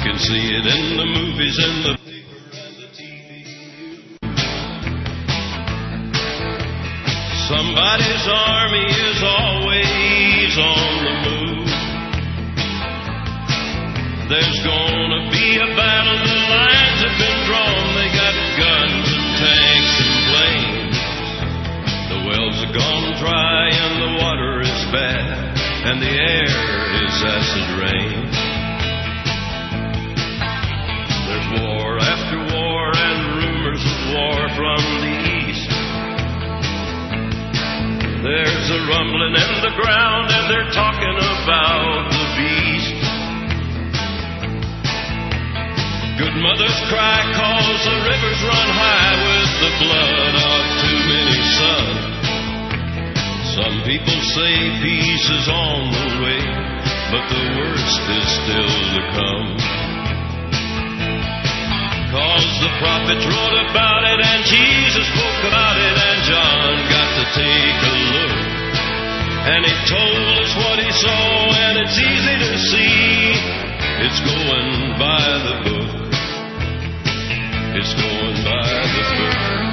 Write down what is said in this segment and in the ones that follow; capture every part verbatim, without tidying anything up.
can see it in the movies and the somebody's army is always on the move. There's gonna be a battle, the lines have been drawn. They got guns and tanks and planes. The wells are gone dry and the water is bad and the air is acid rain. There's war after war and rumors of war from the east. There's a rumbling in the ground and they're talking about the beast. Good mothers cry cause the rivers run high with the blood of too many sons. Some people say peace is on the way, but the worst is still to come. Cause the prophets wrote about it and Jesus spoke about it and John got to take a look. And he told us what he saw and it's easy to see. It's going by the book. It's going by the book.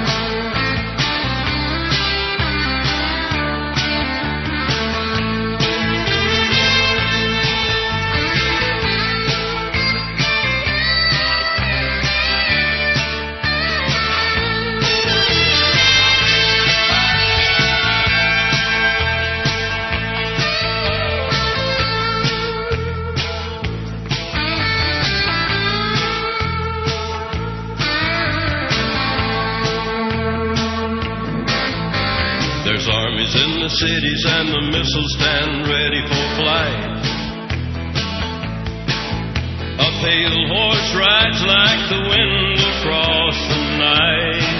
In the cities and the missiles stand ready for flight. A pale horse rides like the wind across the night.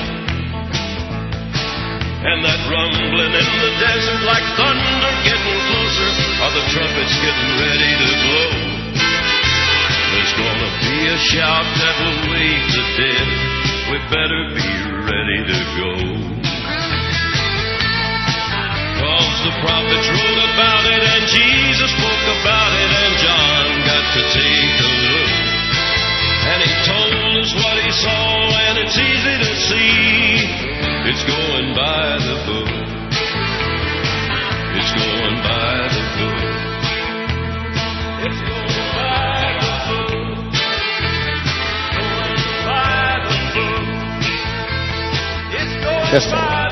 And that rumbling in the desert like thunder getting closer, are the trumpets getting ready to blow. There's gonna be a shout that will wake the dead. We better be ready to go. Cause the prophets wrote about it and Jesus spoke about it and John got to take a look. And he told us what he saw and it's easy to see. It's going by the book. It's going by the book. It's going by the book. Going by the book. It's going yes, by the book.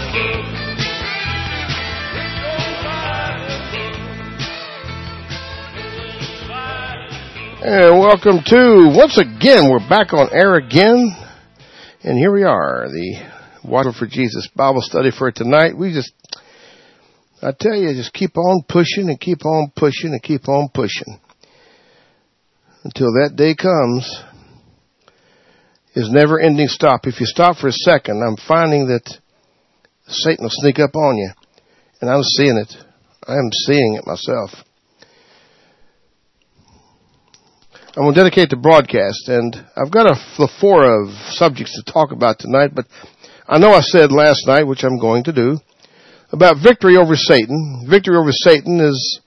And welcome to, once again, we're back on air again. And here we are, the Water for Jesus Bible study for tonight. We just, I tell you, just keep on pushing and keep on pushing and keep on pushing. Until that day comes, is never ending stop. If you stop for a second, I'm finding that Satan will sneak up on you. And I'm seeing it. I am seeing it myself. I'm going to dedicate the broadcast, and I've got a plethora of subjects to talk about tonight, but I know I said last night, which I'm going to do, about victory over Satan. Victory over Satan is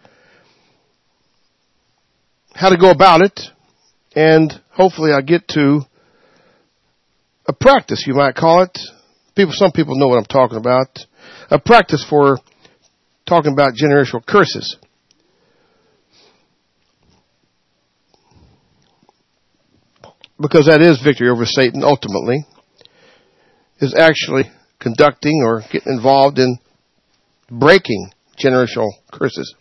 how to go about it, and hopefully I get to a practice, you might call it. People, some people know what I'm talking about. A practice for talking about generational curses. Because that is victory over Satan, ultimately, is actually conducting or getting involved in breaking generational curses.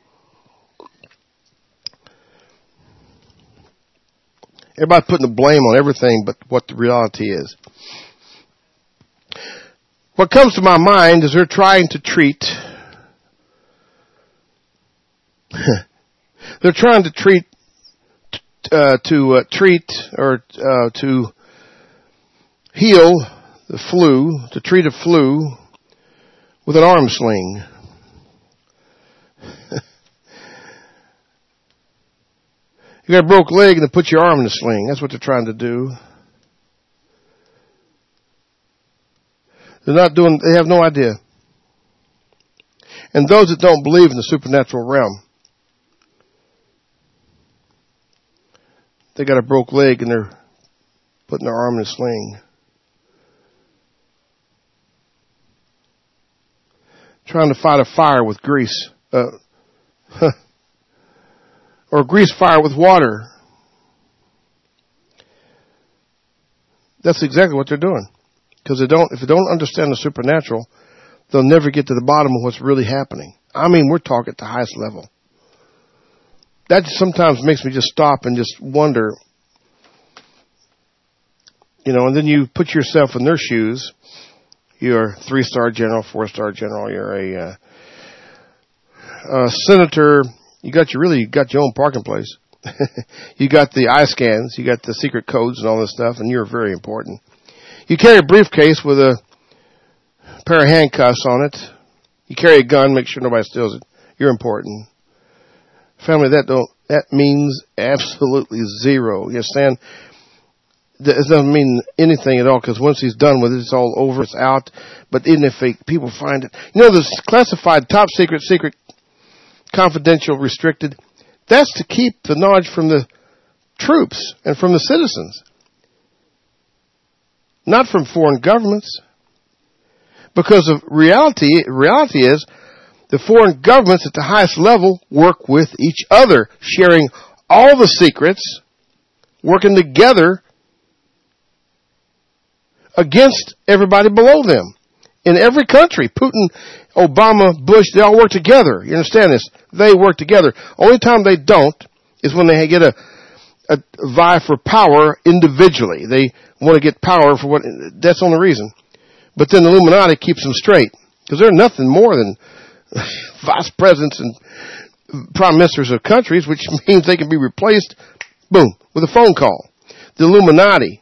Everybody putting the blame on everything but what the reality is. What comes to my mind is they're trying to treat, they're trying to treat Uh, to uh, treat or uh, to heal the flu, to treat a flu with an arm sling. You got a broke leg and they put your arm in a sling. That's what they're trying to do. They're not doing, they have no idea. And those that don't believe in the supernatural realm, they got a broke leg and they're putting their arm in a sling. Trying to fight a fire with grease. Uh, or grease fire with water. That's exactly what they're doing. Because they don't, if they don't understand the supernatural, they'll never get to the bottom of what's really happening. I mean, we're talking at the highest level. That sometimes makes me just stop and just wonder, you know, and then you put yourself in their shoes. You're a three-star general, four-star general. You're a, uh, a senator. You got your really, you got your own parking place. You got the eye scans. You got the secret codes and all this stuff, and you're very important. You carry a briefcase with a pair of handcuffs on it. You carry a gun. Make sure nobody steals it. You're important. Family, that don't that means absolutely zero. You understand? It doesn't mean anything at all, because once he's done with it, it's all over, it's out. But even if they, people find it, you know, this classified, top secret, secret, confidential, restricted, that's to keep the knowledge from the troops and from the citizens, not from foreign governments. Because of reality, reality is the foreign governments at the highest level work with each other, sharing all the secrets, working together against everybody below them. In every country, Putin, Obama, Bush, they all work together. You understand this? They work together. Only time they don't is when they get a, a vie for power individually. They want to get power for what, that's the only reason. But then the Illuminati keeps them straight, because they're nothing more than vice presidents and prime ministers of countries, which means they can be replaced, boom, with a phone call. The Illuminati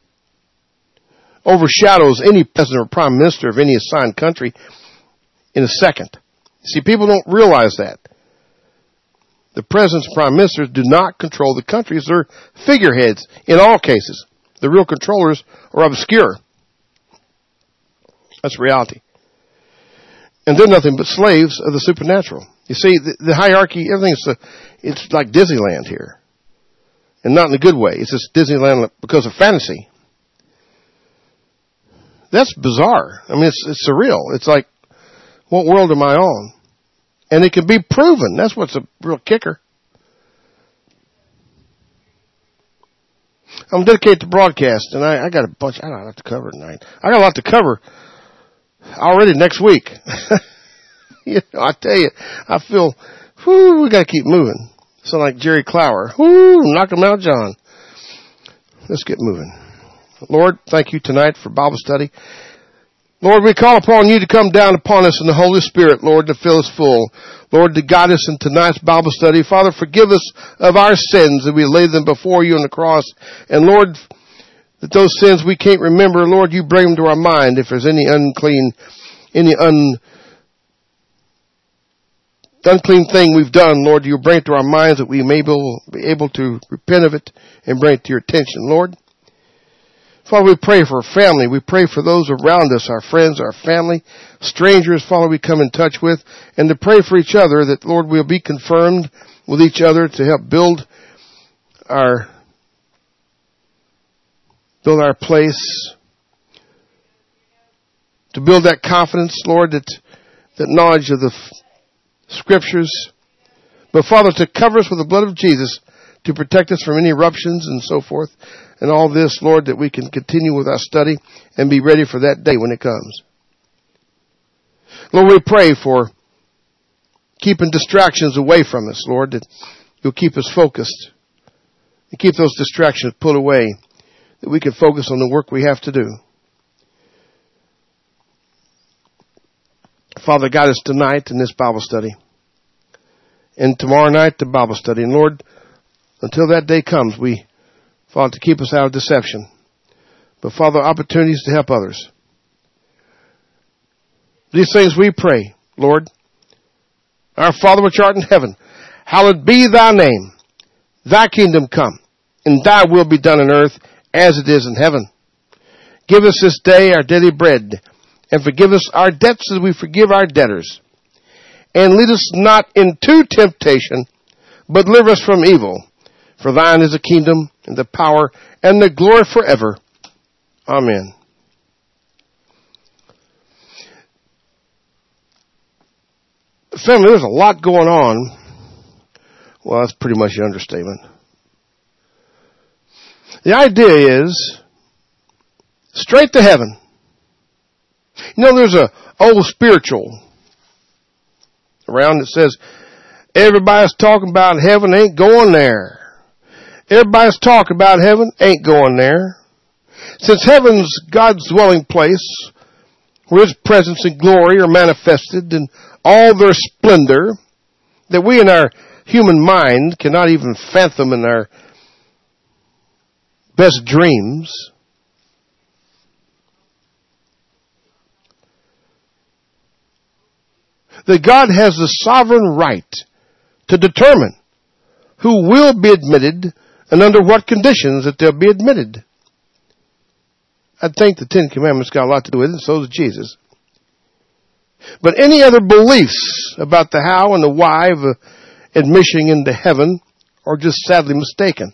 overshadows any president or prime minister of any assigned country in a second. See, people don't realize that. The presidents and prime ministers do not control the countries. They're figureheads in all cases. The real controllers are obscure. That's reality. And they're nothing but slaves of the supernatural. You see, the, the hierarchy, everything's a, it's like Disneyland here. And not in a good way. It's just Disneyland because of fantasy. That's bizarre. I mean, it's, it's surreal. It's like, what world am I on? And it can be proven. That's what's a real kicker. I'm dedicated to broadcast, and I, I got a bunch, I don't have to cover tonight. I got a lot to cover already next week. You know, I tell you, I feel, whoo, we got to keep moving. Sound like Jerry Clower. Whoo, knock him out, John. Let's get moving. Lord, thank you tonight for Bible study. Lord, we call upon you to come down upon us in the Holy Spirit, Lord, to fill us full. Lord, to guide us in tonight's Bible study. Father, forgive us of our sins, that we lay them before you on the cross. And Lord, that those sins we can't remember, Lord, you bring them to our mind. If there's any unclean, any un, unclean thing we've done, Lord, you bring it to our minds, that we may be able to repent of it and bring it to your attention, Lord. Father, we pray for our family. We pray for those around us, our friends, our family, strangers, Father, we come in touch with, and to pray for each other, that, Lord, we'll be confirmed with each other to help build our, build our place, to build that confidence, Lord, that, that knowledge of the Scriptures. But, Father, to cover us with the blood of Jesus, to protect us from any eruptions and so forth. And all this, Lord, that we can continue with our study and be ready for that day when it comes. Lord, we pray for keeping distractions away from us, Lord, that you'll keep us focused and keep those distractions put away, that we can focus on the work we have to do. Father, guide us tonight in this Bible study. And tomorrow night, the Bible study. And Lord, until that day comes, we, Father, to keep us out of deception. But Father, opportunities to help others. These things we pray, Lord. Our Father which art in heaven, hallowed be thy name. Thy kingdom come, and thy will be done on earth as it is in heaven. Give us this day our daily bread, and forgive us our debts as we forgive our debtors. And lead us not into temptation, but deliver us from evil. For thine is the kingdom and the power and the glory forever. Amen. Family, there's a lot going on. Well, that's pretty much an understatement. The idea is straight to heaven. You know, there's a old spiritual around that says, everybody's talking about heaven, ain't going there. Everybody's talking about heaven, ain't going there. Since heaven's God's dwelling place, where His presence and glory are manifested in all their splendor, that we in our human mind cannot even fathom in our best dreams, that God has the sovereign right to determine who will be admitted and under what conditions that they'll be admitted. I think the Ten Commandments got a lot to do with it, and so does Jesus. But any other beliefs about the how and the why of admission into heaven are just sadly mistaken.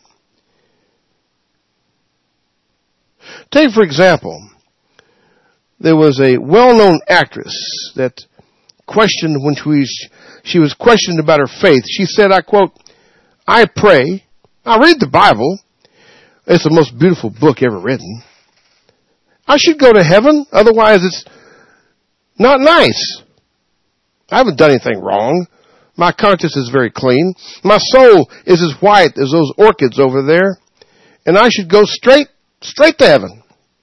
Take, for example, there was a well-known actress that questioned when she, she was questioned about her faith. She said, I quote, I pray, I read the Bible. It's the most beautiful book ever written. I should go to heaven, otherwise it's not nice. I haven't done anything wrong. My conscience is very clean. My soul is as white as those orchids over there. And I should go straight, straight to heaven.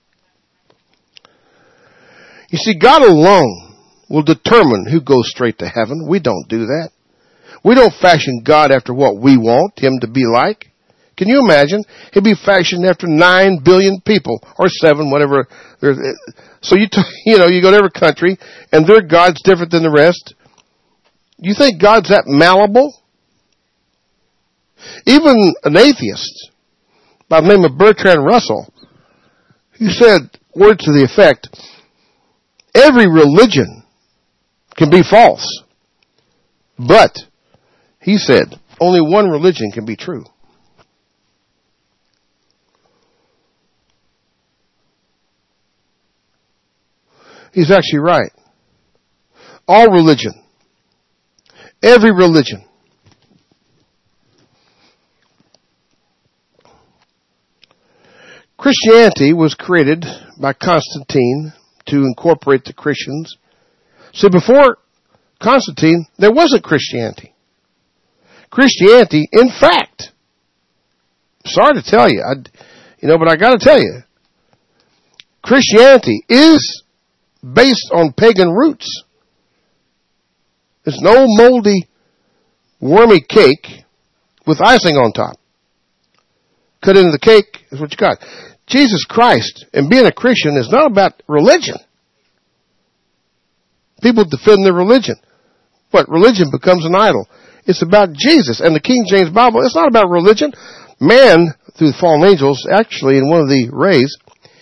You see, God alone will determine who goes straight to heaven. We don't do that. We don't fashion God after what we want Him to be like. Can you imagine? He'd be fashioned after nine billion people, or seven, whatever. So you, t- you know, you go to every country, and their God's different than the rest. You think God's that malleable? Even an atheist by the name of Bertrand Russell, he said words to the effect, every religion can be false, but, he said, only one religion can be true. He's actually right. All religion, every religion, Christianity was created by Constantine to incorporate the Christians. So before Constantine, there wasn't Christianity. Christianity, in fact, sorry to tell you, I, you know, but I got to tell you, Christianity is based on pagan roots. It's no moldy, wormy cake with icing on top. Cut into the cake is what you got. Jesus Christ and being a Christian is not about religion. People defend their religion. What? Religion becomes an idol. It's about Jesus. And the King James Bible, it's not about religion. Man, through the fallen angels, actually in one of the rays,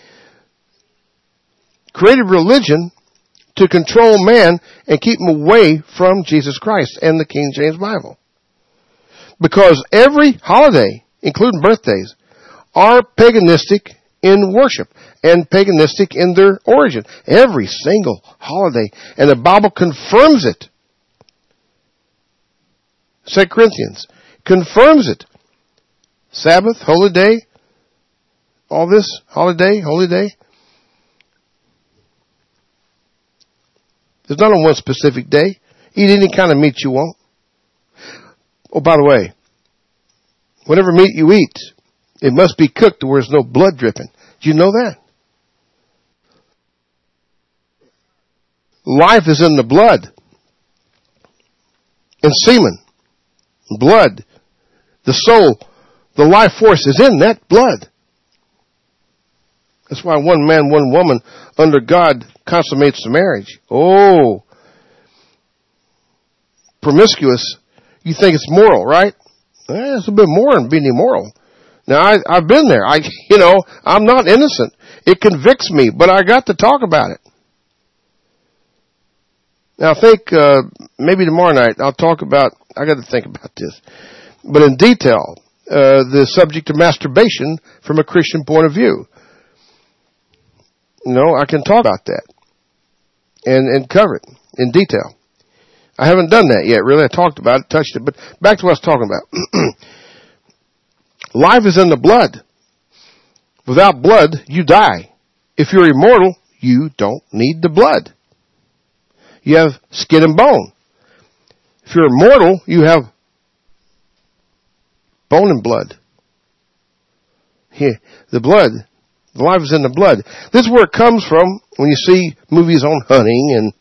created religion to control man and keep him away from Jesus Christ and the King James Bible. Because every holiday, including birthdays, are paganistic in worship and paganistic in their origin. Every single holiday. And the Bible confirms it. Second Corinthians confirms it. Sabbath, holy day, all this, holiday, holy day. There's not on one specific day. Eat any kind of meat you want. Oh, by the way, whatever meat you eat, it must be cooked to where there's no blood dripping. Do you know that? Life is in the blood. In semen. Blood. The soul. The life force is in that blood. That's why one man, one woman under God consummates the marriage. Oh. Promiscuous. You think it's moral, right? Eh, it's a bit more than being immoral. Now, I, I've been there. I, you know, I'm not innocent. It convicts me, but I got to talk about it. Now, I think uh, maybe tomorrow night I'll talk about, I got to think about this, but in detail, uh, the subject of masturbation from a Christian point of view. You know, I can talk about that and, and cover it in detail. I haven't done that yet, really. I talked about it, touched it, but back to what I was talking about. Life is in the blood. Without blood, you die. If you're immortal, you don't need the blood. You have skin and bone. If you're immortal, you have bone and blood. Here, the blood, the life is in the blood. This is where it comes from when you see movies on hunting and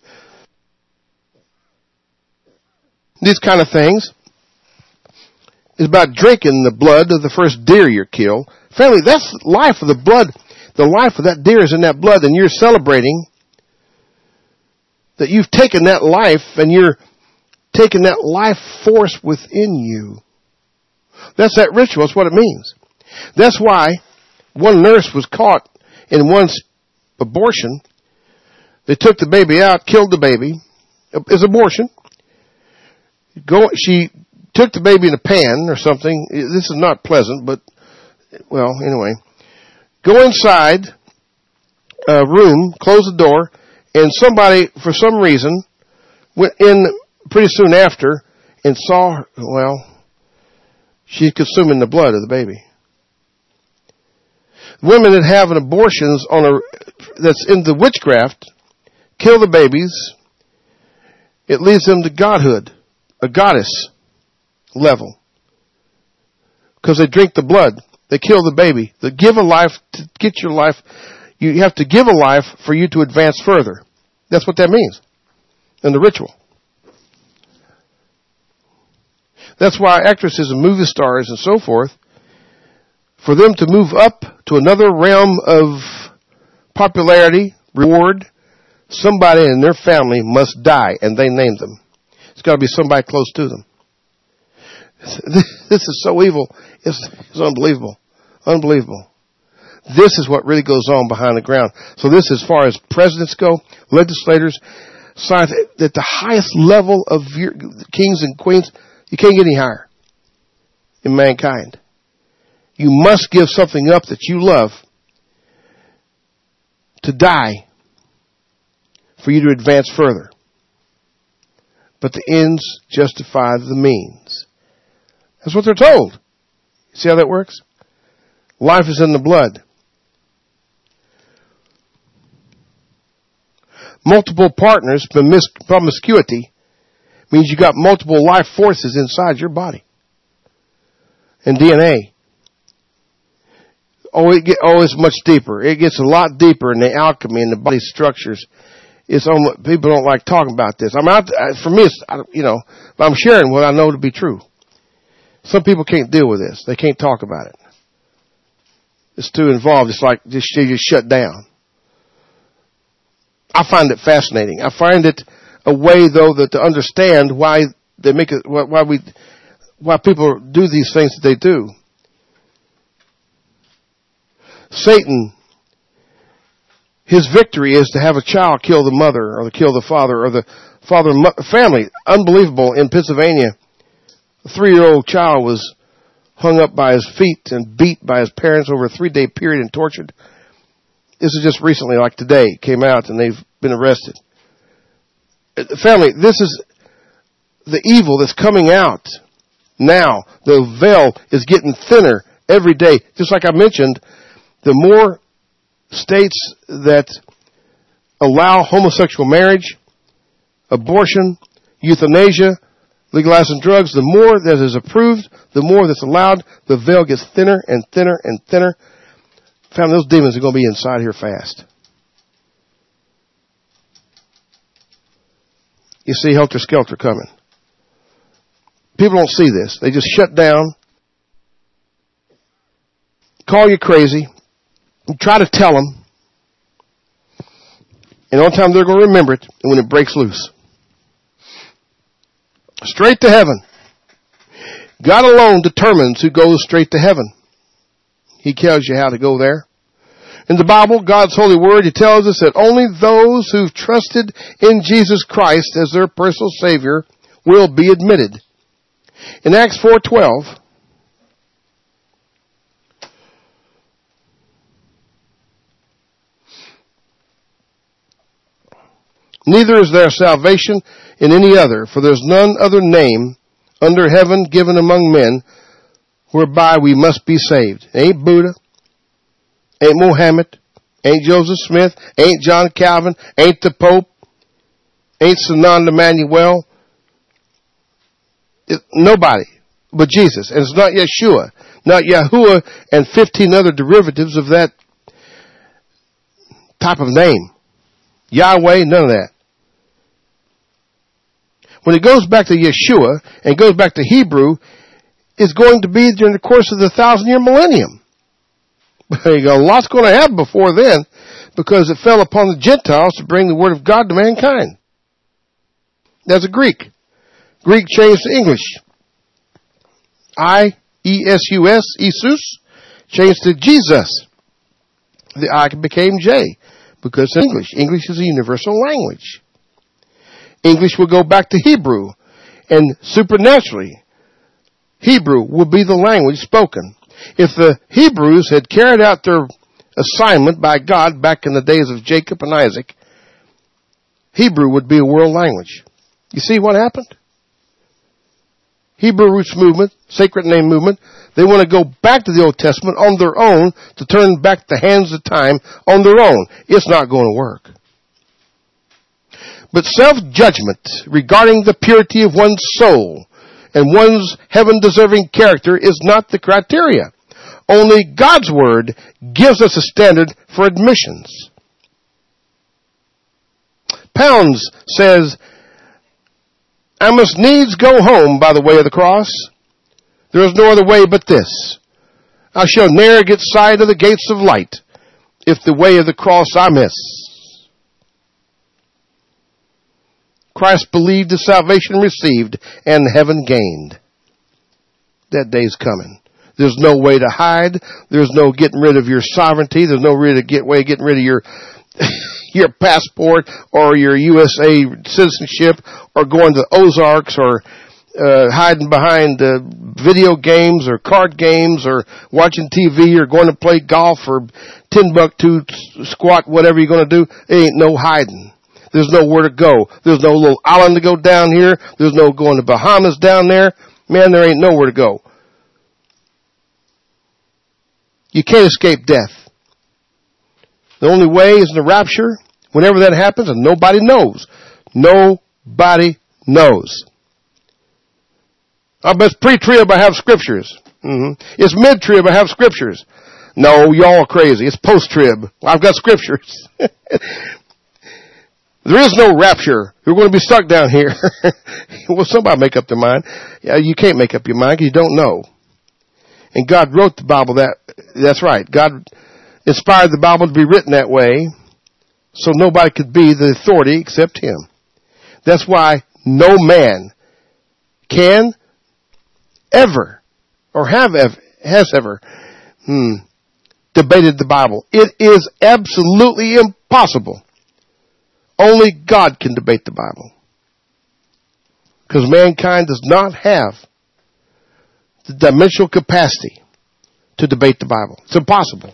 these kind of things. It's about drinking the blood of the first deer you kill. Family, that's the life of the blood. The life of that deer is in that blood, and you're celebrating that you've taken that life and you're taking that life force within you. That's that ritual. That's what it means. That's why one nurse was caught in one abortion. They took the baby out, killed the baby. It's abortion. Go, she took the baby in a pan or something. This is not pleasant, but, well, anyway. Go inside a room, close the door, and somebody, for some reason, went in pretty soon after and saw her, well, she's consuming the blood of the baby. Women that have an abortions on a, that's in the witchcraft, kill the babies, it leads them to godhood, a goddess level. Because they drink the blood. They kill the baby. They give a life to get your life. You have to give a life for you to advance further. That's what that means in the ritual. That's why actresses and movie stars and so forth, for them to move up to another realm of popularity, reward, somebody in their family must die, and they name them. It's got to be somebody close to them. This is so evil. It's, it's unbelievable. Unbelievable. This is what really goes on behind the ground. So this, as far as presidents go, legislators, science, at the highest level of your kings and queens, you can't get any higher in mankind. You must give something up that you love to die for you to advance further. But the ends justify the means. That's what they're told. See how that works? Life is in the blood. Multiple partners, promiscuity, means you got multiple life forces inside your body. And D N A. Oh, it get, oh, it's much deeper. It gets a lot deeper in the alchemy and the body structures. It's almost, people don't like talking about this. I'm out, for me, it's, you know, I'm sharing what I know to be true. Some people can't deal with this. They can't talk about it. It's too involved. It's like just, you just shut down. I find it fascinating. I find it a way, though, that to understand why they make it, why we, why people do these things that they do. Satan, his victory is to have a child kill the mother or to kill the father or the father family. Unbelievable. In Pennsylvania, a three-year-old child was hung up by his feet and beat by his parents over a three-day period and tortured. This is just recently, like today, came out and they've been arrested. Family, this is the evil that's coming out now. The veil is getting thinner every day. Just like I mentioned, the more states that allow homosexual marriage, abortion, euthanasia, legalizing drugs, the more that is approved, the more that's allowed, the veil gets thinner and thinner and thinner. Family, those demons are going to be inside here fast. You see helter-skelter coming. People don't see this. They just shut down, call you crazy, and try to tell them. And on time they're going to remember it when it breaks loose. Straight to heaven. God alone determines who goes straight to heaven. He tells you how to go there. In the Bible, God's holy word, He tells us that only those who've trusted in Jesus Christ as their personal Savior will be admitted. In Acts four twelve, Neither is there salvation in any other, for there's none other name under heaven given among men whereby we must be saved. Ain't Buddha, ain't Mohammed, ain't Joseph Smith, ain't John Calvin, ain't the Pope, ain't Sinan Emmanuel. It, nobody but Jesus. And it's not Yeshua, not Yahuwah, and fifteen other derivatives of that type of name. Yahweh, none of that. When it goes back to Yeshua and goes back to Hebrew, it's going to be during the course of the thousand-year millennium. A lot's going to happen before then because it fell upon the Gentiles to bring the word of God to mankind. That's a Greek. Greek changed to English. I, E S U S, Isus, changed to Jesus. The I became J because it's English. English is a universal language. English will go back to Hebrew, and supernaturally, Hebrew will be the language spoken. If the Hebrews had carried out their assignment by God back in the days of Jacob and Isaac, Hebrew would be a world language. You see what happened? Hebrew Roots Movement, Sacred Name Movement, they want to go back to the Old Testament on their own to turn back the hands of time on their own. It's not going to work. But self-judgment regarding the purity of one's soul and one's heaven-deserving character is not the criteria. Only God's Word gives us a standard for admissions. Pounds says, I must needs go home by the way of the cross. There is no other way but this. I shall ne'er get sight of the gates of light, if the way of the cross I miss. Christ believed, the salvation received, and heaven gained. That day's coming. There's no way to hide. There's no getting rid of your sovereignty. There's no way to get way getting rid of your your passport or your U S A citizenship or going to the Ozarks or uh, hiding behind uh, video games or card games or watching T V or going to play golf or Timbuktu squat, whatever you're going to do. There ain't no hiding. There's nowhere to go. There's no little island to go down here. There's no going to Bahamas down there. Man, there ain't nowhere to go. You can't escape death. The only way is the rapture. Whenever that happens, and nobody knows. Nobody knows. I bet pre-trib I have scriptures. Mm-hmm. It's mid-trib I have scriptures. No, y'all are crazy. It's post-trib. I've got scriptures. There is no rapture. You're going to be stuck down here. Well, somebody make up their mind. Yeah, you can't make up your mind because you don't know. And God wrote the Bible that, that's right. God inspired the Bible to be written that way so nobody could be the authority except Him. That's why no man can ever or have ever, has ever hmm, debated the Bible. It is absolutely impossible. Only God can debate the Bible. Because mankind does not have the dimensional capacity to debate the Bible. It's impossible.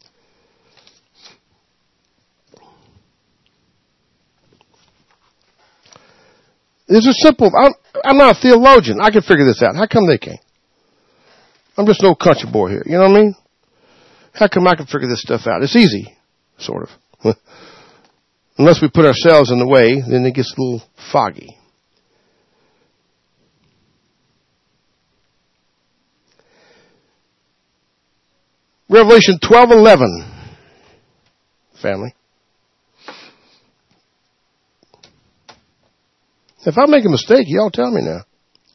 This is simple. I'm, I'm not a theologian. I can figure this out. How come they can't? I'm just no country boy here. You know what I mean? How come I can figure this stuff out? It's easy, sort of. Unless we put ourselves in the way, then it gets a little foggy. Revelation twelve eleven, family. If I make a mistake, y'all tell me now.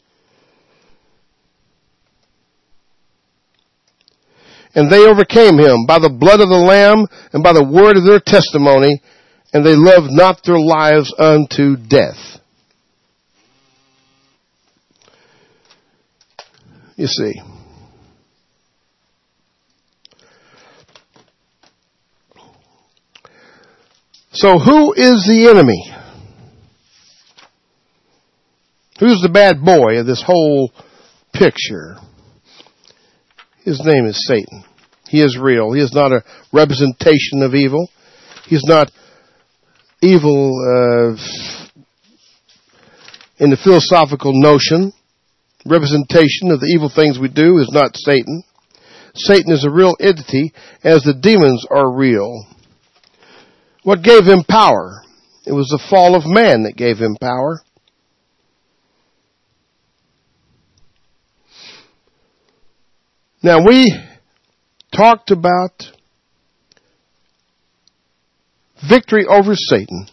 And they overcame him by the blood of the Lamb and by the word of their testimony, and they loved not their lives unto death. You see. So who is the enemy? Who's the bad boy of this whole picture? His name is Satan. He is real. He is not a representation of evil. He's not evil uh, in the philosophical notion, representation of the evil things we do is not Satan. Satan is a real entity, as the demons are real. What gave him power? It was the fall of man that gave him power. Now, we talked about victory over Satan.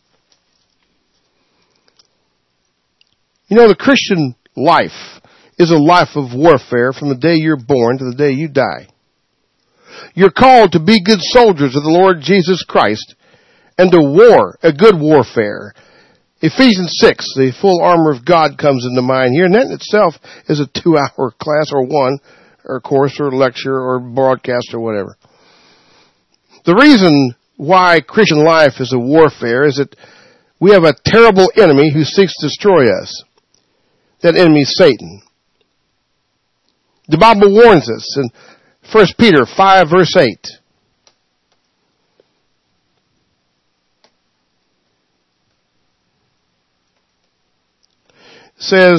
You know, the Christian life is a life of warfare from the day you're born to the day you die. You're called to be good soldiers of the Lord Jesus Christ and to war, a good warfare. Ephesians six, the full armor of God comes into mind here, and that in itself is a two-hour class or one, or course or lecture or broadcast or whatever. The reason why Christian life is a warfare is that we have a terrible enemy who seeks to destroy us. That enemy is Satan. The Bible warns us in First Peter five, verse eight. It says,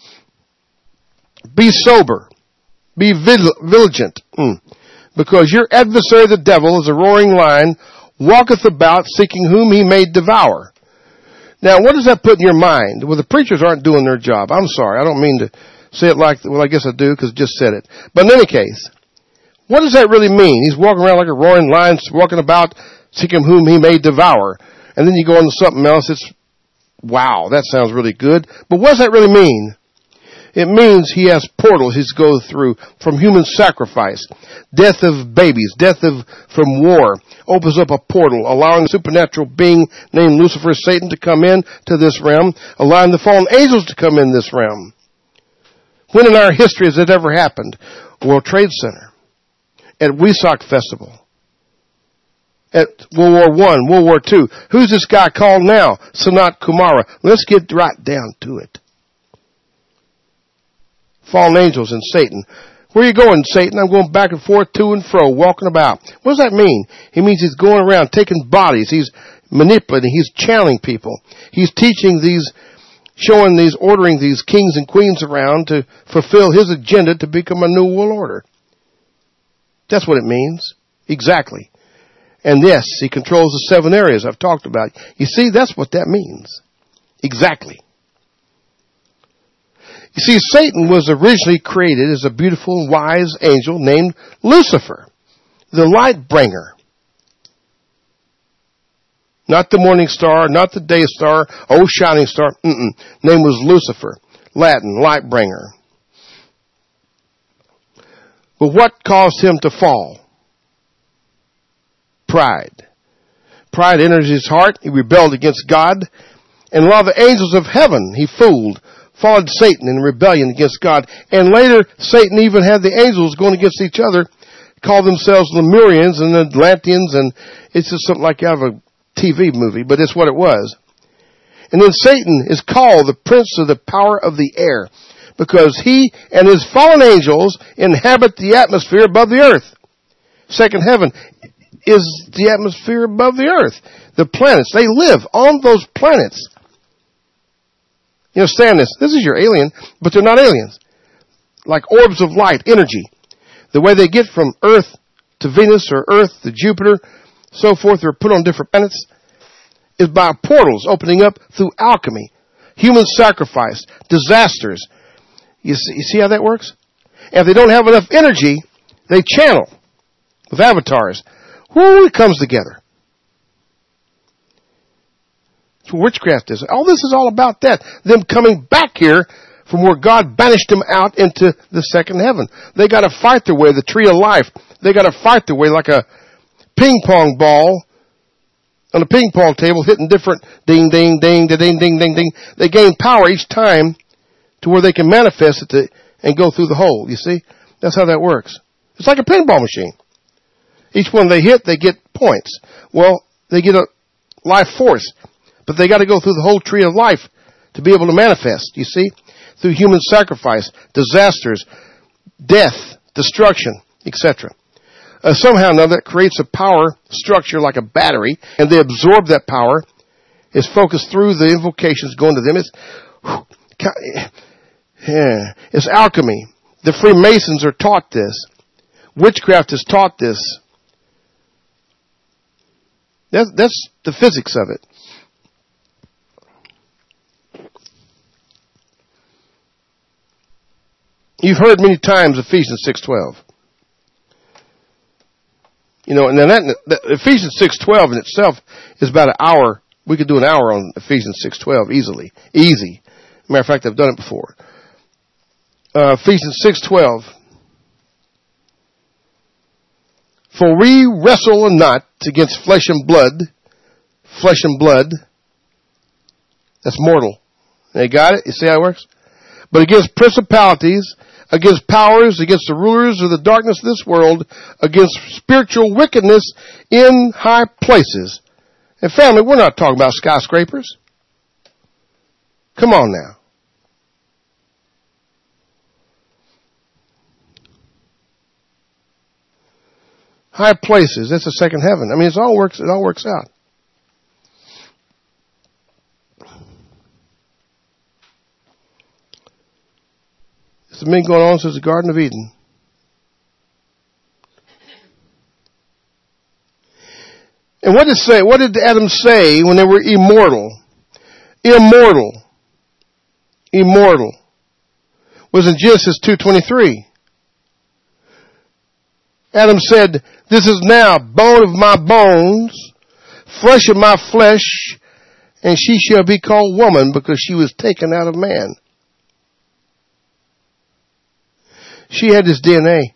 be sober, be vigilant, mm, because your adversary the devil is a roaring lion, walketh about seeking whom he may devour. Now, what does that put in your mind? Well, the preachers aren't doing their job. I'm sorry. I don't mean to say it like, well, I guess I do because I just said it. But in any case, what does that really mean? He's walking around like a roaring lion, walking about seeking whom he may devour. And then you go on to something else. It's, wow, that sounds really good. But what does that really mean? It means he has portals he's go through from human sacrifice, death of babies, death of from war, opens up a portal, allowing a supernatural being named Lucifer, Satan, to come in to this realm, allowing the fallen angels to come in this realm. When in our history has it ever happened? World Trade Center, at Wesak Festival, at World War One, World War Two. Who's this guy called now? Sanat Kumara. Let's get right down to it. Fallen angels and Satan. Where are you going, Satan? I'm going back and forth, to and fro, walking about. What does that mean? He means he's going around taking bodies. He's manipulating. He's channeling people. He's teaching these, showing these, ordering these kings and queens around to fulfill his agenda to become a new world order. That's what it means. Exactly. And yes, he controls the seven areas I've talked about. You see, that's what that means. Exactly. You see, Satan was originally created as a beautiful and wise angel named Lucifer, the light bringer. Not the morning star, not the day star, oh shining star. Mm-mm. Name was Lucifer, Latin, light bringer. But what caused him to fall? Pride. Pride entered his heart. He rebelled against God. And a lot of the angels of heaven he fooled, followed Satan in rebellion against God. And later, Satan even had the angels going against each other, called themselves Lemurians and Atlanteans, and it's just something like out of a T V movie, but it's what it was. And then Satan is called the prince of the power of the air, because he and his fallen angels inhabit the atmosphere above the earth. Second heaven is the atmosphere above the earth. The planets, they live on those planets. You understand this? This is your alien, but they're not aliens. Like orbs of light, energy. The way they get from Earth to Venus or Earth to Jupiter, so forth, they're put on different planets, is by portals opening up through alchemy, human sacrifice, disasters. You see, you see how that works? And if they don't have enough energy, they channel with avatars. Whoo, it comes together. That's what witchcraft is. All this is all about that. Them coming back here from where God banished them out into the second heaven. They got to fight their way, the tree of life. They got to fight their way like a ping pong ball on a ping pong table, hitting different ding, ding, ding, ding, ding, ding, ding. They gain power each time to where they can manifest it to, and go through the hole. You see? That's how that works. It's like a pinball machine. Each one they hit, they get points. Well, they get a life force. But they got to go through the whole tree of life to be able to manifest, you see? Through human sacrifice, disasters, death, destruction, et cetera. Uh, somehow or another, that creates a power structure like a battery, and they absorb that power is focused through the invocations going to them. It's, yeah, it's alchemy. The Freemasons are taught this. Witchcraft is taught this. That's, that's the physics of it. You've heard many times Ephesians six twelve. You know, and then that, that Ephesians six twelve in itself is about an hour. We could do an hour on Ephesians six twelve easily. Easy. Matter of fact, I've done it before. Uh, Ephesians six twelve. For we wrestle not against flesh and blood. Flesh and blood. That's mortal. You got it? You see how it works? But against principalities, against powers, against the rulers of the darkness of this world, against spiritual wickedness in high places. And family, we're not talking about skyscrapers. Come on now. High places, that's the second heaven. I mean, it all works, it all works out. It's been going on since the Garden of Eden. And what did say? What did Adam say when they were immortal? Immortal. Immortal. Was in Genesis two twenty-three. Adam said, "This is now bone of my bones, flesh of my flesh, and she shall be called woman because she was taken out of man." She had his D N A.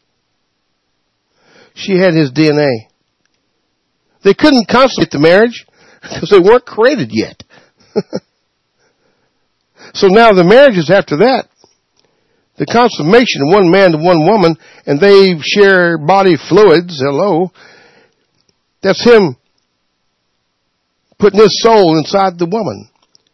She had his D N A. They couldn't consummate the marriage because they weren't created yet. So now the marriage is after that. The consummation of one man to one woman, and they share body fluids. Hello. That's him putting his soul inside the woman.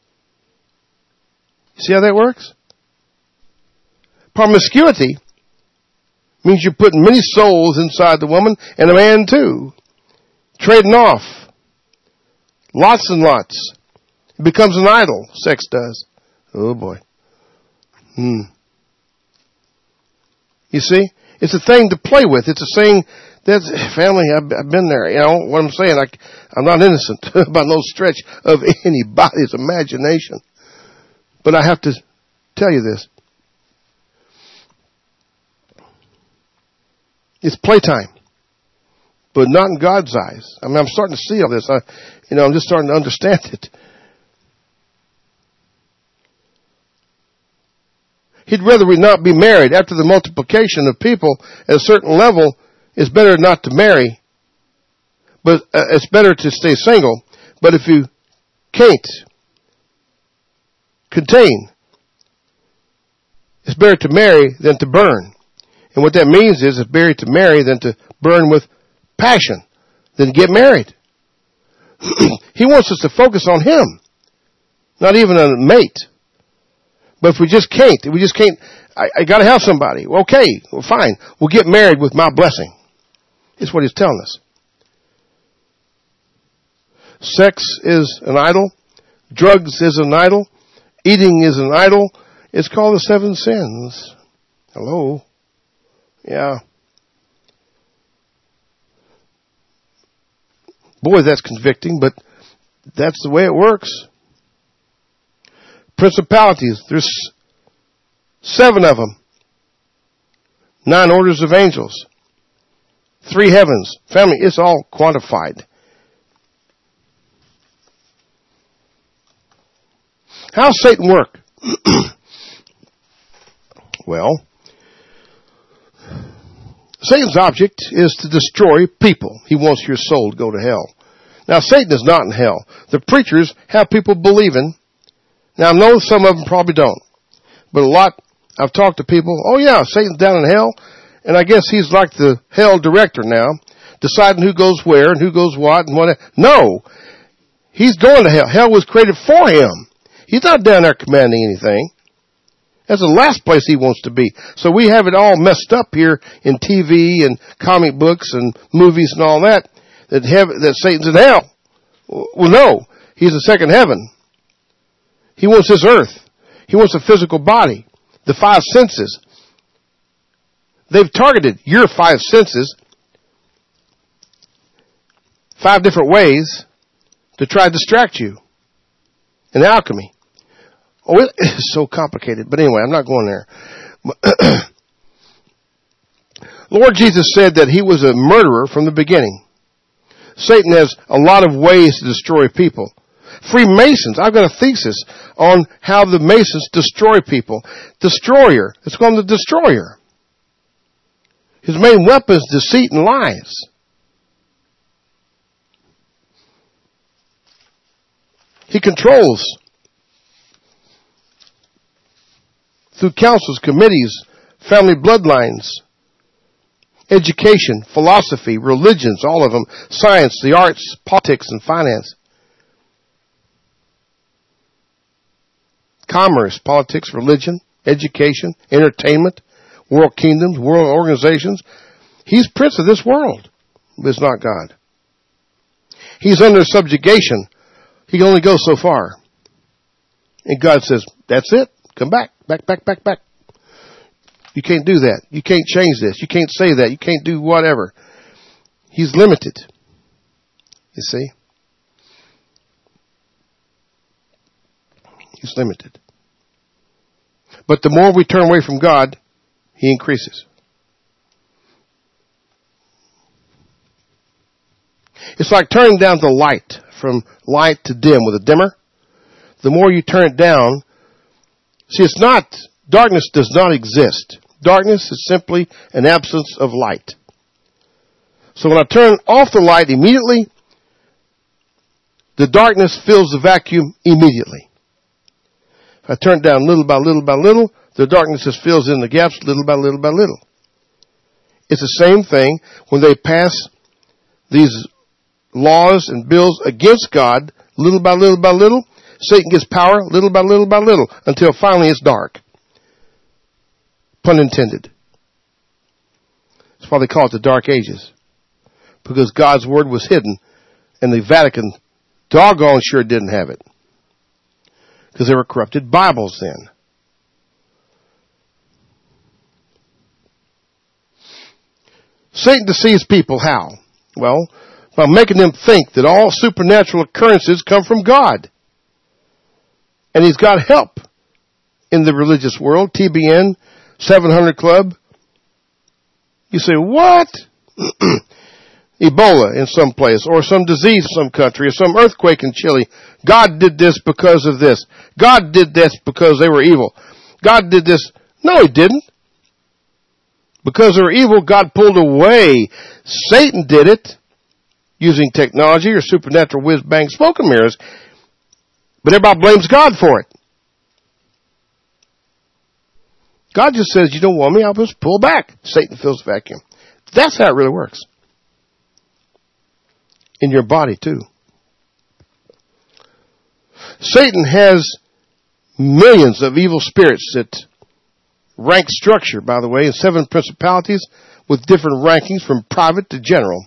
See how that works? Promiscuity means you're putting many souls inside the woman and a man too. Trading off. Lots and lots. It becomes an idol. Sex does. Oh boy. Hmm. You see? It's a thing to play with. It's a thing that's, family, I've, I've been there. You know what I'm saying? I, I'm not innocent by no stretch of anybody's imagination. But I have to tell you this. It's playtime, but not in God's eyes. I mean, I'm starting to see all this. I, you know, I'm just starting to understand it. He'd rather we not be married. After the multiplication of people at a certain level, it's better not to marry, but uh, it's better to stay single. But if you can't contain, it's better to marry than to burn. And what that means is it's better to marry than to burn with passion, than get married. He wants us to focus on him, not even on a mate. But if we just can't, if we just can't, I, I got to have somebody. Okay, well, fine. We'll get married with my blessing. It's what he's telling us. Sex is an idol. Drugs is an idol. Eating is an idol. It's called the seven sins. Hello. Yeah. Boy, that's convicting, but that's the way it works. Principalities, there's seven of them. Nine orders of angels. Three heavens. Family, it's all quantified. How's Satan work? Well, Satan's object is to destroy people. He wants your soul to go to hell. Now, Satan is not in hell. The preachers have people believing. Now, I know some of them probably don't. But a lot, I've talked to people, oh yeah, Satan's down in hell. And I guess he's like the hell director now, deciding who goes where and who goes what and what. No, he's going to hell. Hell was created for him. He's not down there commanding anything. That's the last place he wants to be. So we have it all messed up here in T V and comic books and movies and all that, that, have, that Satan's in hell. Well, no. He's the second heaven. He wants this earth. He wants a physical body. The five senses. They've targeted your five senses five different ways to try to distract you. In alchemy. Oh, it's so complicated. But anyway, I'm not going there. Lord Jesus said that he was a murderer from the beginning. Satan has a lot of ways to destroy people. Freemasons, I've got a thesis on how the Masons destroy people. Destroyer, it's called the destroyer. His main weapon is deceit and lies. He controls through councils, committees, family bloodlines, education, philosophy, religions, all of them, science, the arts, politics, and finance. Commerce, politics, religion, education, entertainment, world kingdoms, world organizations. He's prince of this world, but it's not God. He's under subjugation. He can only go so far. And God says, that's it. Come back, back, back, back, back. You can't do that. You can't change this. You can't say that. You can't do whatever. He's limited. You see? He's limited. But the more we turn away from God, he increases. It's like turning down the light from light to dim with a dimmer. The more you turn it down, see, it's not, darkness does not exist. Darkness is simply an absence of light. So when I turn off the light immediately, the darkness fills the vacuum immediately. If I turn it down little by little by little, the darkness just fills in the gaps little by little by little. It's the same thing when they pass these laws and bills against God, little by little by little. Satan gets power little by little by little until finally it's dark. Pun intended. That's why they call it the Dark Ages. Because God's Word was hidden and the Vatican doggone sure didn't have it. Because they were corrupted Bibles then. Satan deceives people how? Well, by making them think that all supernatural occurrences come from God. And he's got help in the religious world, T B N, seven hundred Club. You say, what? Ebola in some place, or some disease in some country, or some earthquake in Chile. God did this because of this. God did this because they were evil. God did this. No, he didn't. Because they were evil, God pulled away. Satan did it using technology or supernatural whiz-bang smoke and mirrors. But everybody blames God for it. God just says, you don't want me, I'll just pull back. Satan fills the vacuum. That's how it really works. In your body, too. Satan has millions of evil spirits that rank structure, by the way, in seven principalities with different rankings from private to general.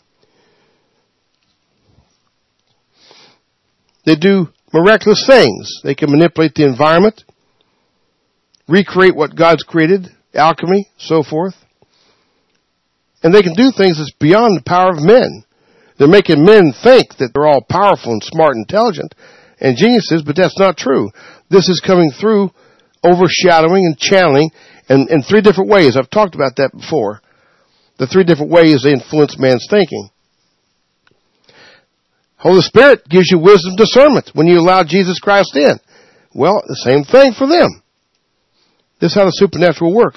They do miraculous things. They can manipulate the environment, recreate what God's created, alchemy, so forth. And they can do things that's beyond the power of men. They're making men think that they're all powerful and smart and intelligent and geniuses, but that's not true. This is coming through overshadowing and channeling in, in three different ways. I've talked about that before. The three different ways they influence man's thinking. Holy Spirit gives you wisdom discernment when you allow Jesus Christ in. Well, the same thing for them. This is how the supernatural works.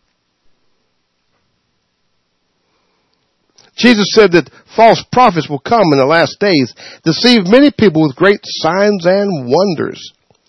Jesus said that false prophets will come in the last days, deceive many people with great signs and wonders.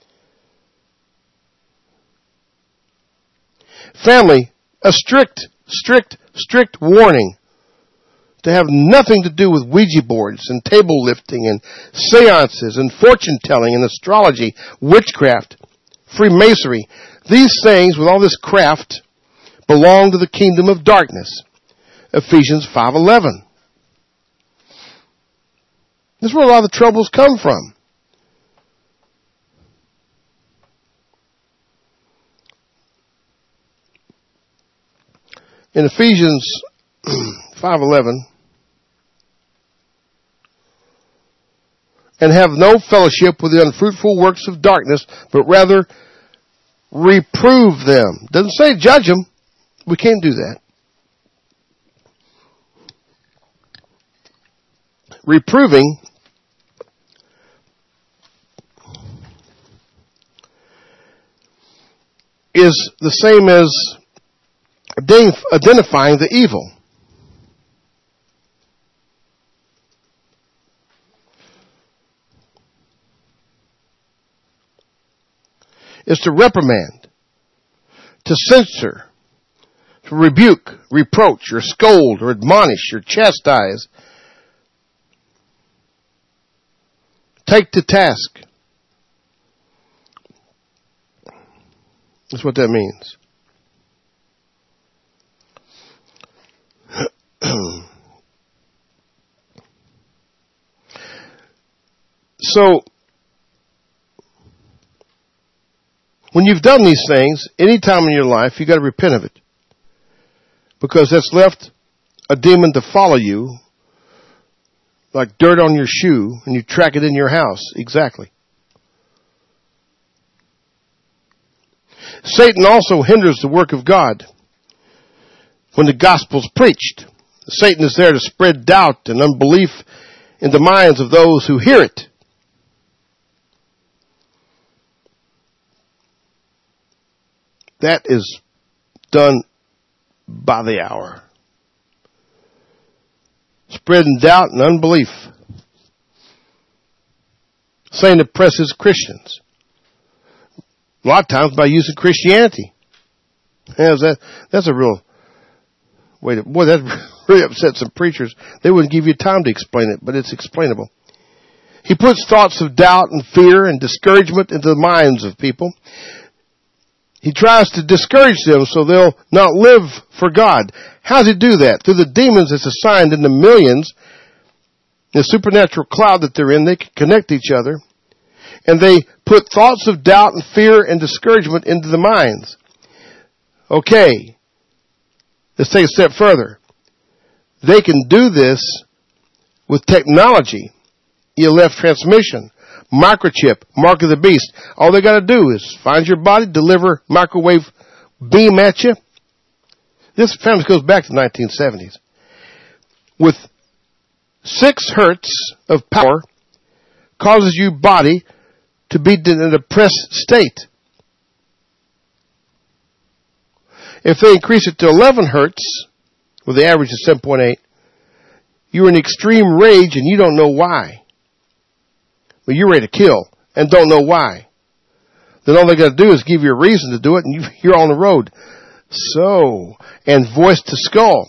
Family, a strict, strict, strict warning to have nothing to do with Ouija boards and table lifting and seances and fortune telling and astrology, witchcraft, Freemasonry. These things with all this craft belong to the kingdom of darkness. Ephesians five eleven. This is where a lot of the troubles come from. in Ephesians five eleven, and have no fellowship with the unfruitful works of darkness, but rather reprove them. Doesn't say judge them. We can't do that. Reproving is the same as identifying the evil. Is to reprimand, to censor, to rebuke, reproach, or scold, or admonish, or chastise, take to task. That's what that means. So, when you've done these things, any time in your life, you've got to repent of it. Because that's left a demon to follow you like dirt on your shoe, and you track it in your house. Exactly. Satan also hinders the work of God when the gospel's preached. Satan is there to spread doubt and unbelief in the minds of those who hear it. That is done by the hour. Spreading doubt and unbelief. Satan oppresses Christians. A lot of times by using Christianity. Yeah, that, that's a real way to, boy, that really upset some preachers. They wouldn't give you time to explain it, but it's explainable. He puts thoughts of doubt and fear and discouragement into the minds of people. He tries to discourage them so they'll not live for God. How does he do that? Through the demons that's assigned in the millions, the supernatural cloud that they're in, they can connect each other. And they put thoughts of doubt and fear and discouragement into the minds. Okay. Let's take a step further. They can do this with technology. E L F transmission, microchip, mark of the beast. All they got to do is find your body, deliver microwave beam at you. This family goes back to the nineteen seventies. With six hertz of power, causes your body to be in an depressed state. If they increase it to eleven hertz, with the average of seven point eight, you're in extreme rage and you don't know why. But you're ready to kill and don't know why. Then all they got to do is give you a reason to do it, and you, you're on the road. So, and voice to skull.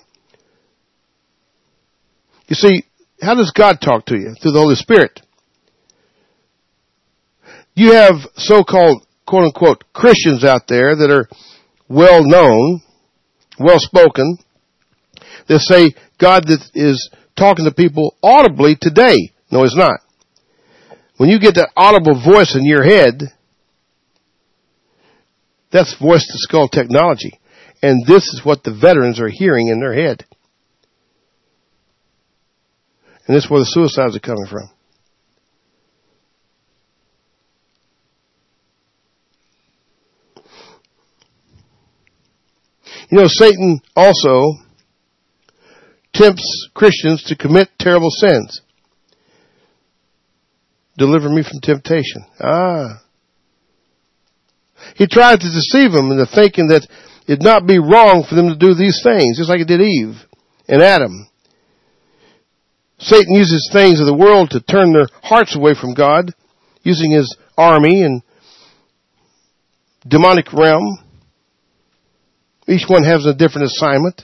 You see, how does God talk to you? Through the Holy Spirit. You have so-called, quote-unquote, Christians out there that are well-known, well-spoken. They say God that is talking to people audibly today. No, he's not. When you get that audible voice in your head, that's voice-to-skull technology. And this is what the veterans are hearing in their head. And this is where the suicides are coming from. You know, Satan also tempts Christians to commit terrible sins. Deliver me from temptation. Ah. He tried to deceive them into thinking that it'd not be wrong for them to do these things, just like it did Eve and Adam. Satan uses things of the world to turn their hearts away from God, using his army and demonic realm. Each one has a different assignment.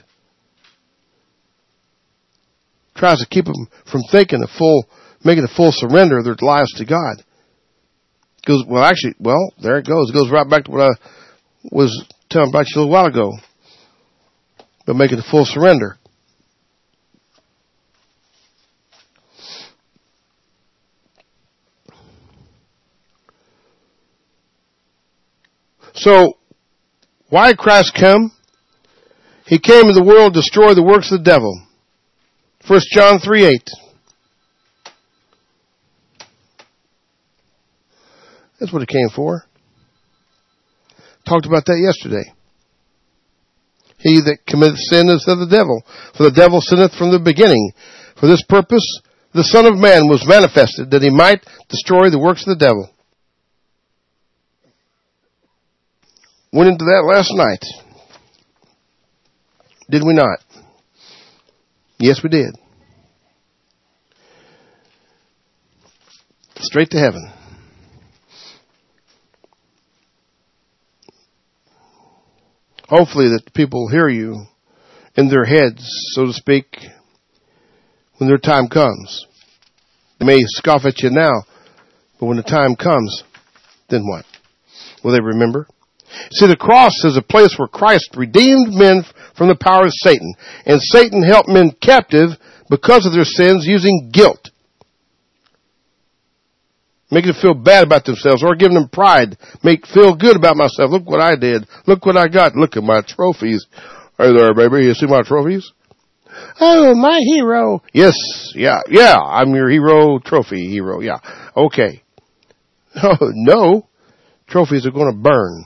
Tries to keep them from thinking a full, making a full surrender of their lives to God. Goes, well, actually, well, there it goes. It goes right back to what I was telling about you a little while ago. But making a full surrender. So, why did Christ come? He came in the world to destroy the works of the devil. First John three eight. That's what he came for. Talked about that yesterday. He that committeth sin is of the devil, for the devil sinneth from the beginning. For this purpose the Son of Man was manifested, that he might destroy the works of the devil. Went into that last night. Did we not? Yes, we did. Straight to heaven. Hopefully that people hear you in their heads, so to speak, when their time comes. They may scoff at you now, but when the time comes, then what? Will they remember? See, the cross is a place where Christ redeemed men from the power of Satan, and Satan held men captive because of their sins using guilt. Making them feel bad about themselves, or giving them pride. Make feel good about myself. Look what I did. Look what I got. Look at my trophies. Hey there, baby. You see my trophies? Oh, my hero. Yes, yeah, yeah. I'm your hero, trophy hero. Yeah. Okay. Oh, no. Trophies are going to burn.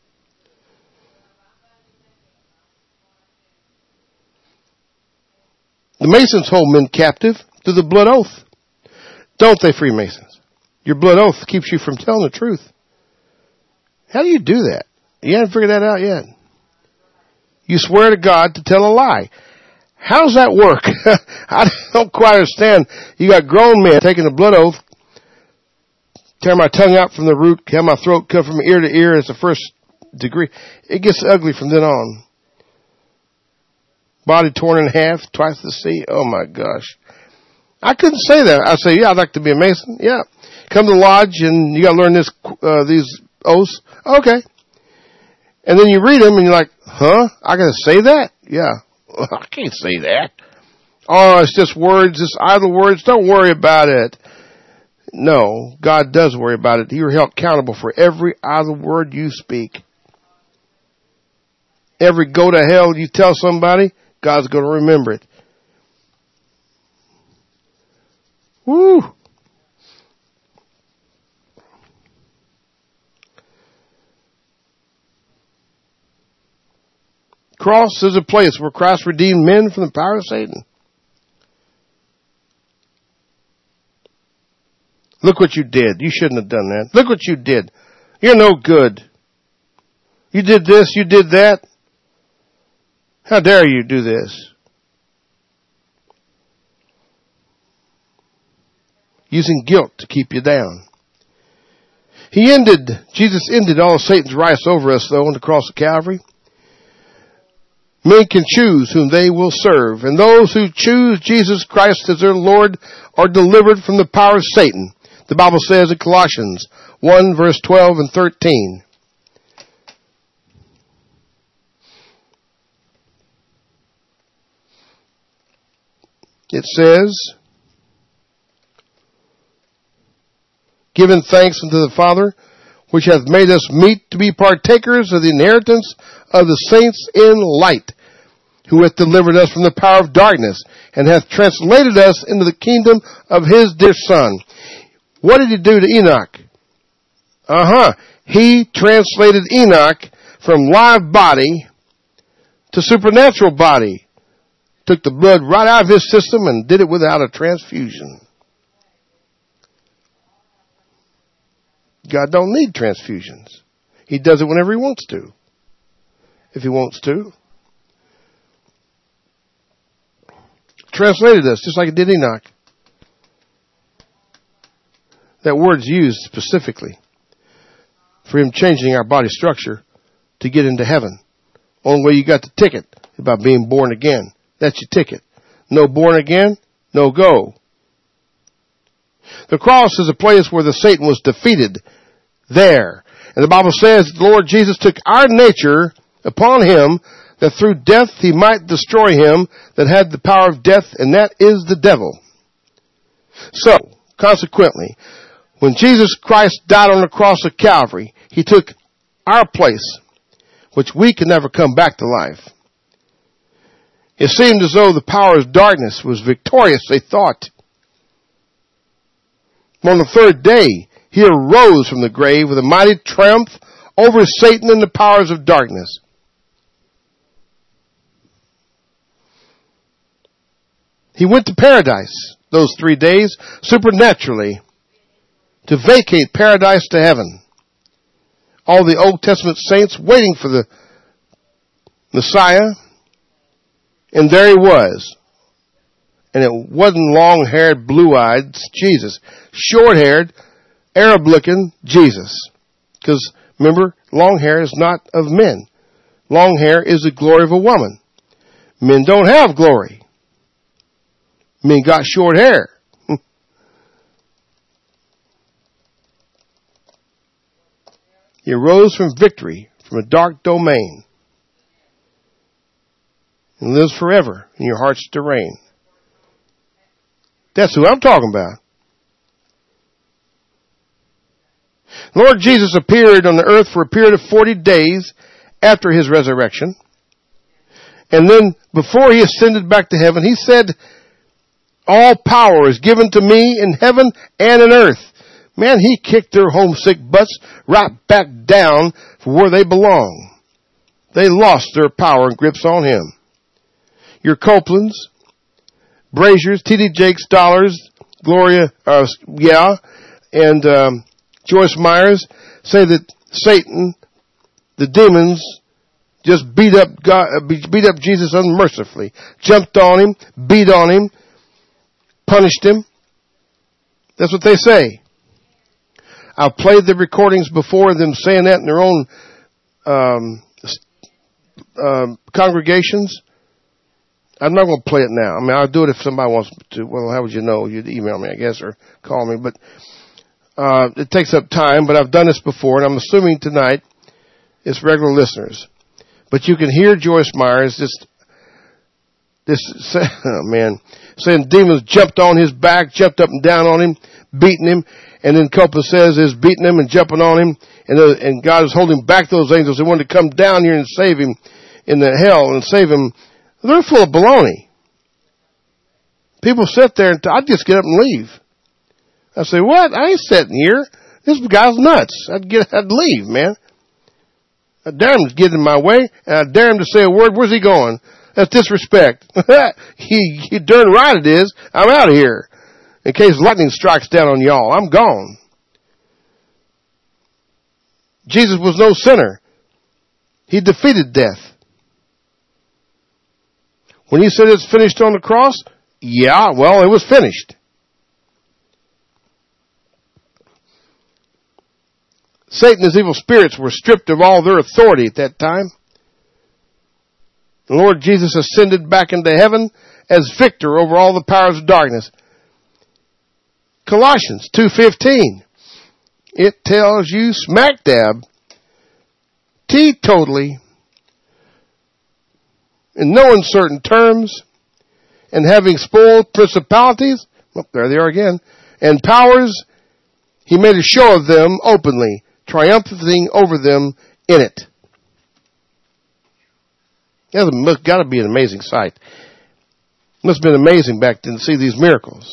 The Masons hold men captive through the blood oath. Don't they, Freemasons? Your blood oath keeps you from telling the truth. How do you do that? You haven't figured that out yet. You swear to God to tell a lie. How does that work? I don't quite understand. You got grown men taking the blood oath, tear my tongue out from the root, have my throat cut from ear to ear. It's the first degree. It gets ugly from then on. Body torn in half, twice the sea. Oh my gosh. I couldn't say that. I say, yeah, I'd like to be a Mason. Yeah. Come to the lodge and you got to learn this, uh, these oaths. Okay. And then you read them and you're like, huh? I got to say that? Yeah. I can't say that. Oh, it's just words. It's idle words. Don't worry about it. No, God does worry about it. You're held accountable for every idle word you speak. Every go to hell you tell somebody, God's going to remember it. Woo! Cross is a place where Christ redeemed men from the power of Satan. Look what you did. You shouldn't have done that. Look what you did. You're no good. You did this, you did that. How dare you do this? Using guilt to keep you down. He ended, Jesus ended all of Satan's rights over us, though, on the cross of Calvary. Men can choose whom they will serve, and those who choose Jesus Christ as their Lord are delivered from the power of Satan. The Bible says in Colossians one, verse twelve and thirteen. It says, giving thanks unto the Father, which hath made us meet to be partakers of the inheritance of the saints in light, who hath delivered us from the power of darkness, and hath translated us into the kingdom of his dear Son. What did he do to Enoch? Uh-huh. He translated Enoch from live body to supernatural body. Took the blood right out of his system and did it without a transfusion. God don't need transfusions. He does it whenever he wants to. If he wants to. Translated us just like it did Enoch. That word's used specifically for him changing our body structure to get into heaven. Only way you got the ticket is by being born again. That's your ticket. No born again, no go. The cross is a place where the Satan was defeated. There. And the Bible says the Lord Jesus took our nature upon him, that through death he might destroy him that had the power of death, and that is the devil. So, consequently, when Jesus Christ died on the cross of Calvary, he took our place, which we can never come back to life. It seemed as though the power of darkness was victorious, they thought. On the third day, he arose from the grave with a mighty triumph over Satan and the powers of darkness. He went to paradise those three days supernaturally to vacate paradise to heaven. All the Old Testament saints waiting for the Messiah, and there he was. And it wasn't long-haired, blue-eyed Jesus. Short-haired, Arab-looking Jesus. Because, remember, long hair is not of men. Long hair is the glory of a woman. Men don't have glory. Men got short hair. He arose from victory, from a dark domain, and lives forever in your hearts to reign. That's who I'm talking about. Lord Jesus appeared on the earth for a period of forty days after his resurrection. And then before he ascended back to heaven, he said, all power is given to me in heaven and in earth. Man, he kicked their homesick butts right back down for where they belong. They lost their power and grips on him. Your Copelands, Braziers, T D Jakes, Dollars, Gloria, uh, yeah, and um, Joyce Myers say that Satan, the demons, just beat up God, beat up Jesus unmercifully, jumped on him, beat on him, punished him. That's what they say. I've played the recordings before of them saying that in their own um, um, congregations. I'm not going to play it now. I mean, I'll do it if somebody wants to. Well, how would you know? You'd email me, I guess, or call me. But uh, it takes up time. But I've done this before, and I'm assuming tonight it's regular listeners. But you can hear Joyce Myers just, this, oh man, saying demons jumped on his back, jumped up and down on him, beating him. And then Copeland says is beating him and jumping on him. And, uh, and God is holding back those angels. They wanted to come down here and save him in the hell and save him. They're full of baloney. People sit there and t- I'd just get up and leave. I say, what? I ain't sitting here. This guy's nuts. I'd get, I'd leave, man. I dare him to get in my way, and I dare him to say a word. Where's he going? That's disrespect. he, he darn right it is. I'm out of here. In case lightning strikes down on y'all, I'm gone. Jesus was no sinner. He defeated death. When he said it's finished on the cross, yeah, well, it was finished. Satan and his evil spirits were stripped of all their authority at that time. The Lord Jesus ascended back into heaven as victor over all the powers of darkness. Colossians two fifteen. It tells you smack dab, teetotally, in no uncertain terms, and having spoiled principalities, oh, there they are again, and powers, he made a show of them openly, triumphing over them in it. That's got to be an amazing sight. Must have been amazing back then to see these miracles.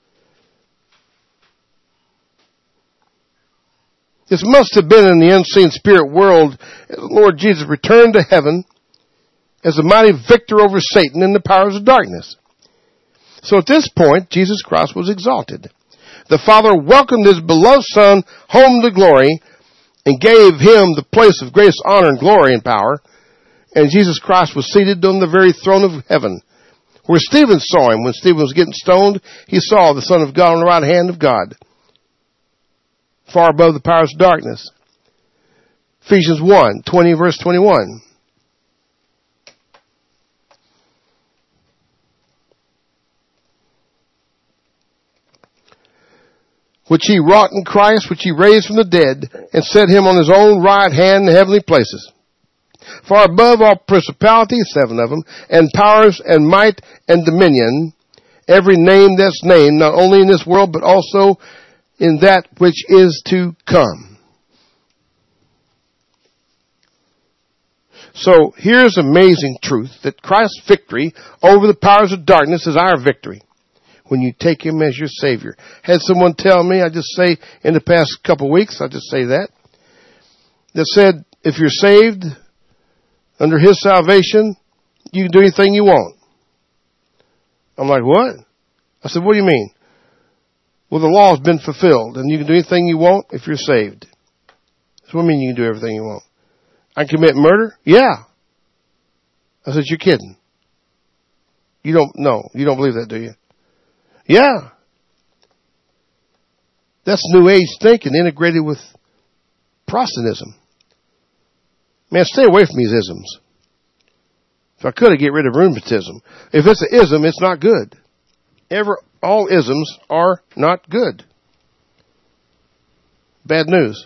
This must have been in the unseen spirit world. Lord Jesus returned to heaven as a mighty victor over Satan and the powers of darkness. So at this point, Jesus Christ was exalted. The Father welcomed his beloved Son home to glory and gave him the place of greatest honor and glory and power. And Jesus Christ was seated on the very throne of heaven, where Stephen saw him. When Stephen was getting stoned, he saw the Son of God on the right hand of God, far above the powers of darkness. Ephesians one, twenty, verse twenty-one. Which he wrought in Christ, which he raised from the dead, and set him on his own right hand in the heavenly places, far above all principalities, seven of them, and powers and might and dominion, every name that's named, not only in this world, but also in that which is to come. So here's amazing truth that Christ's victory over the powers of darkness is our victory when you take him as your Savior. Had someone tell me, I just say in the past couple of weeks, I just say that, that said, if you're saved under his salvation, you can do anything you want. I'm like, what? I said, what do you mean? Well, the law has been fulfilled, and you can do anything you want if you're saved. So what do you mean you can do everything you want? I can commit murder? Yeah. I said, you're kidding. You don't, no, you don't believe that, do you? Yeah. That's New Age thinking integrated with Protestantism. Man, stay away from these isms. If I could, I'd get rid of rheumatism. If it's an ism, it's not good. Ever, all isms are not good. Bad news.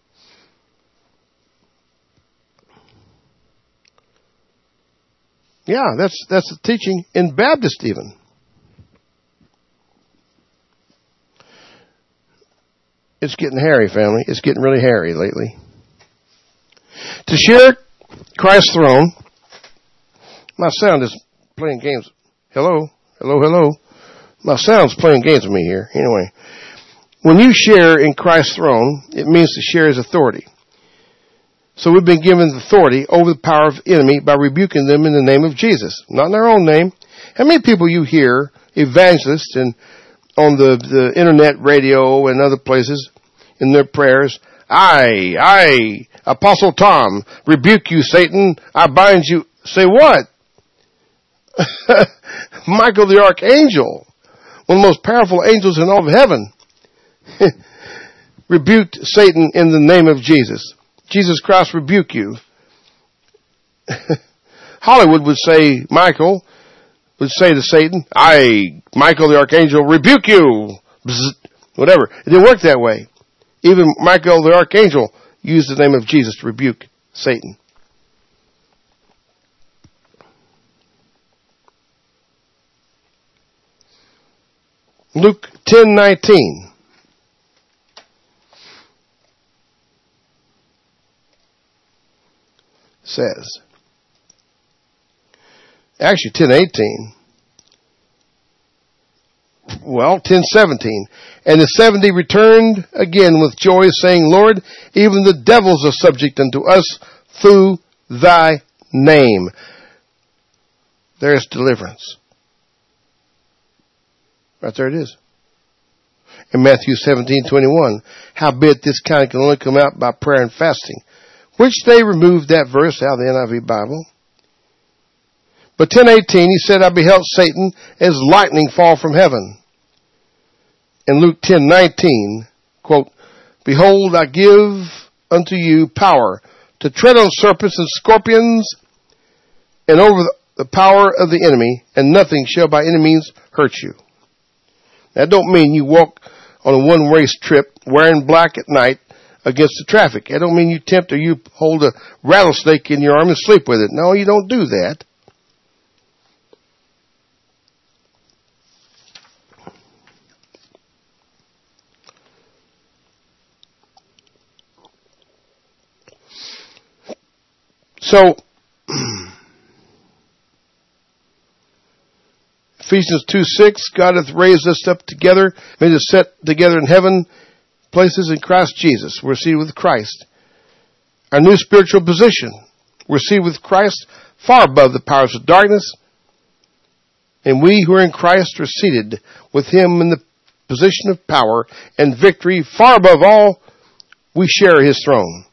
Yeah, that's that's the teaching in Baptist even. It's getting hairy, family. It's getting really hairy lately. To share Christ's throne, my sound is playing games. Hello? Hello, hello? My sound's playing games with me here. Anyway, when you share in Christ's throne, it means to share his authority. So we've been given authority over the power of the enemy by rebuking them in the name of Jesus, not in our own name. How many people you hear, evangelists and on the, the internet radio and other places in their prayers, I, I, Apostle Tom, rebuke you, Satan, I bind you. Say what? Michael the Archangel, one of the most powerful angels in all of heaven, rebuked Satan in the name of Jesus. Jesus Christ rebuke you. Hollywood would say, Michael would say to Satan, I, Michael the Archangel, rebuke you. Bzz, whatever. It didn't work that way. Even Michael the Archangel used the name of Jesus to rebuke Satan. Luke ten nineteen. Says, actually ten eighteen, well, ten seventeen, and the seventy returned again with joy, saying, Lord, even the devils are subject unto us through thy name. There's deliverance. Right there it is. In Matthew seventeen twenty-one, howbeit this kind can only come out by prayer and fasting. Which they removed that verse out of the N I V Bible. But ten eighteen, he said, I beheld Satan as lightning fall from heaven. In Luke ten nineteen, quote, Behold, I give unto you power to tread on serpents and scorpions and over the power of the enemy, and nothing shall by any means hurt you. That don't mean you walk on a one-way trip wearing black at night against the traffic. That don't mean you tempt or you hold a rattlesnake in your arm and sleep with it. No, you don't do that. So, Ephesians two six, God hath raised us up together, made us set together in heaven, places in Christ Jesus. We're seated with Christ. Our new spiritual position. We're seated with Christ far above the powers of darkness. And we who are in Christ are seated with him in the position of power and victory. Far above all, we share his throne.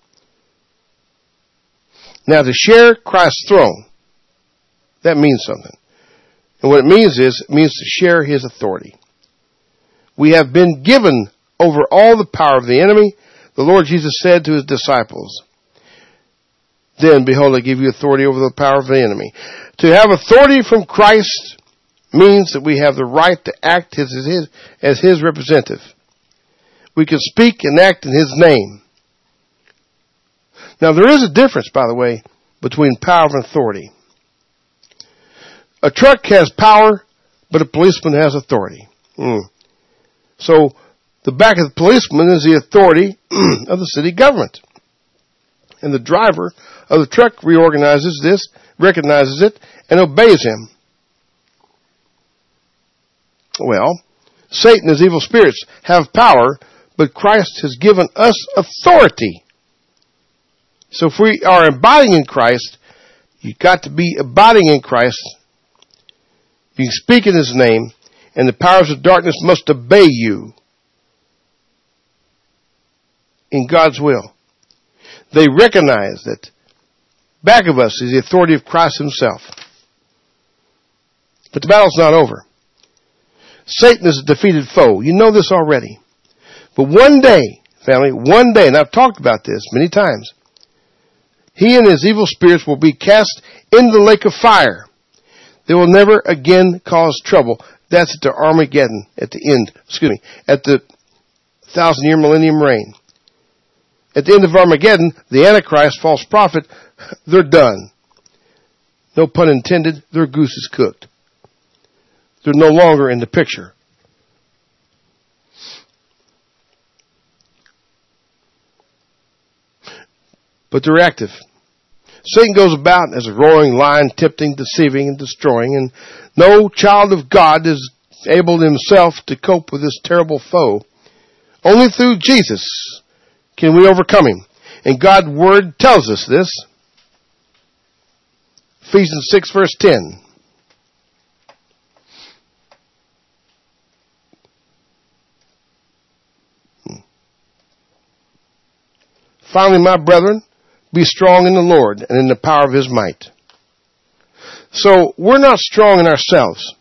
Now to share Christ's throne, that means something. And what it means is, it means to share his authority. We have been given over all the power of the enemy. The Lord Jesus said to his disciples, Then, behold, I give you authority over the power of the enemy. To have authority from Christ means that we have the right to act as his, as his representative. We can speak and act in his name. Now, there is a difference, by the way, between power and authority. A truck has power, but a policeman has authority. Mm. So, the back of the policeman is the authority of the city government. And the driver of the truck reorganizes this, recognizes it, and obeys him. Well, Satan and evil spirits have power, but Christ has given us authority. So if we are abiding in Christ, you've got to be abiding in Christ. You can speak in His name, and the powers of darkness must obey you in God's will. They recognize that back of us is the authority of Christ Himself. But the battle's not over. Satan is a defeated foe. You know this already. But one day, family, one day, and I've talked about this many times, he and his evil spirits will be cast into the lake of fire. They will never again cause trouble. That's at the Armageddon, at the end, excuse me, at the thousand year millennium reign. At the end of Armageddon, the Antichrist, false prophet, they're done. No pun intended, their goose is cooked. They're no longer in the picture. But they're active. Satan goes about as a roaring lion, tempting, deceiving, and destroying, and no child of God is able himself to cope with this terrible foe. Only through Jesus can we overcome him. And God's Word tells us this. Ephesians six, verse ten. Finally, my brethren, be strong in the Lord and in the power of His might. So, we're not strong in ourselves.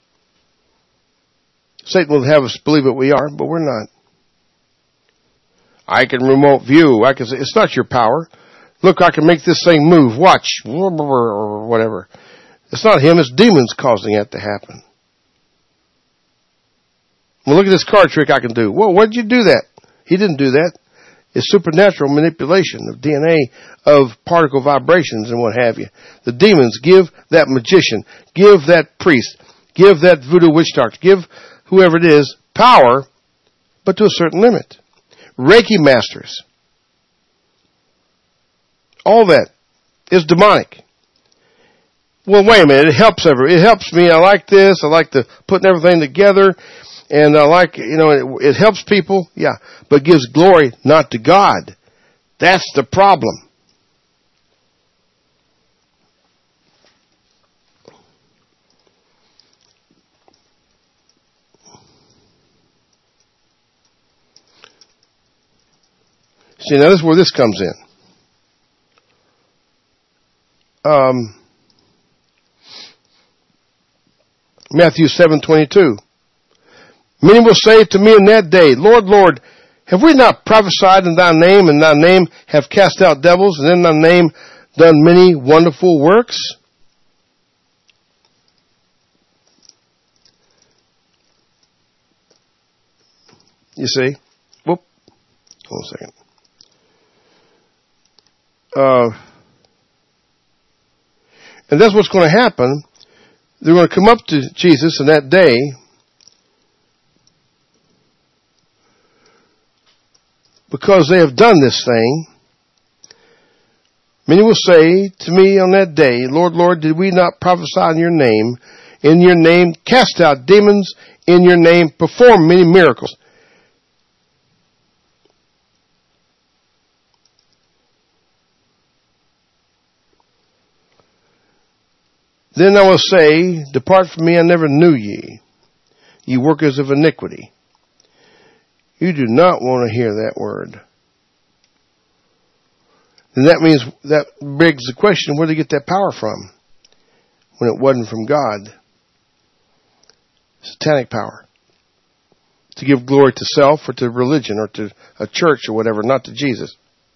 Satan will have us believe that we are, but we're not. I can remote view. I can say, it's not your power. Look, I can make this thing move. Watch. Or whatever. It's not him. It's demons causing that to happen. Well, look at this card trick I can do. Well, why did you do that? He didn't do that. It's supernatural manipulation of D N A, of particle vibrations and what have you. The demons give that magician, give that priest, give that voodoo witch doctor, give whoever it is power, but to a certain limit. Reiki masters. All that is demonic. Well, wait a minute. It helps every. It helps me. I like this. I like the putting everything together. And I like, you know, it, it helps people, yeah, but gives glory not to God. That's the problem. See, now this is where this comes in. Um, Matthew seven twenty-two. Many will say to me in that day, Lord, Lord, have we not prophesied in thy name, and thy name have cast out devils, and in thy name done many wonderful works? You see? Whoop. Hold on a second. Uh, and that's what's going to happen. They're going to come up to Jesus in that day, because they have done this thing. Many will say to me on that day, Lord, Lord, did we not prophesy in your name, in your name cast out demons, in your name perform many miracles? Then I will say, depart from me, I never knew ye, ye workers of iniquity. You do not want to hear that word. And that means, that begs the question, where did they get that power from? When it wasn't from God. Satanic power. To give glory to self or to religion or to a church or whatever, not to Jesus.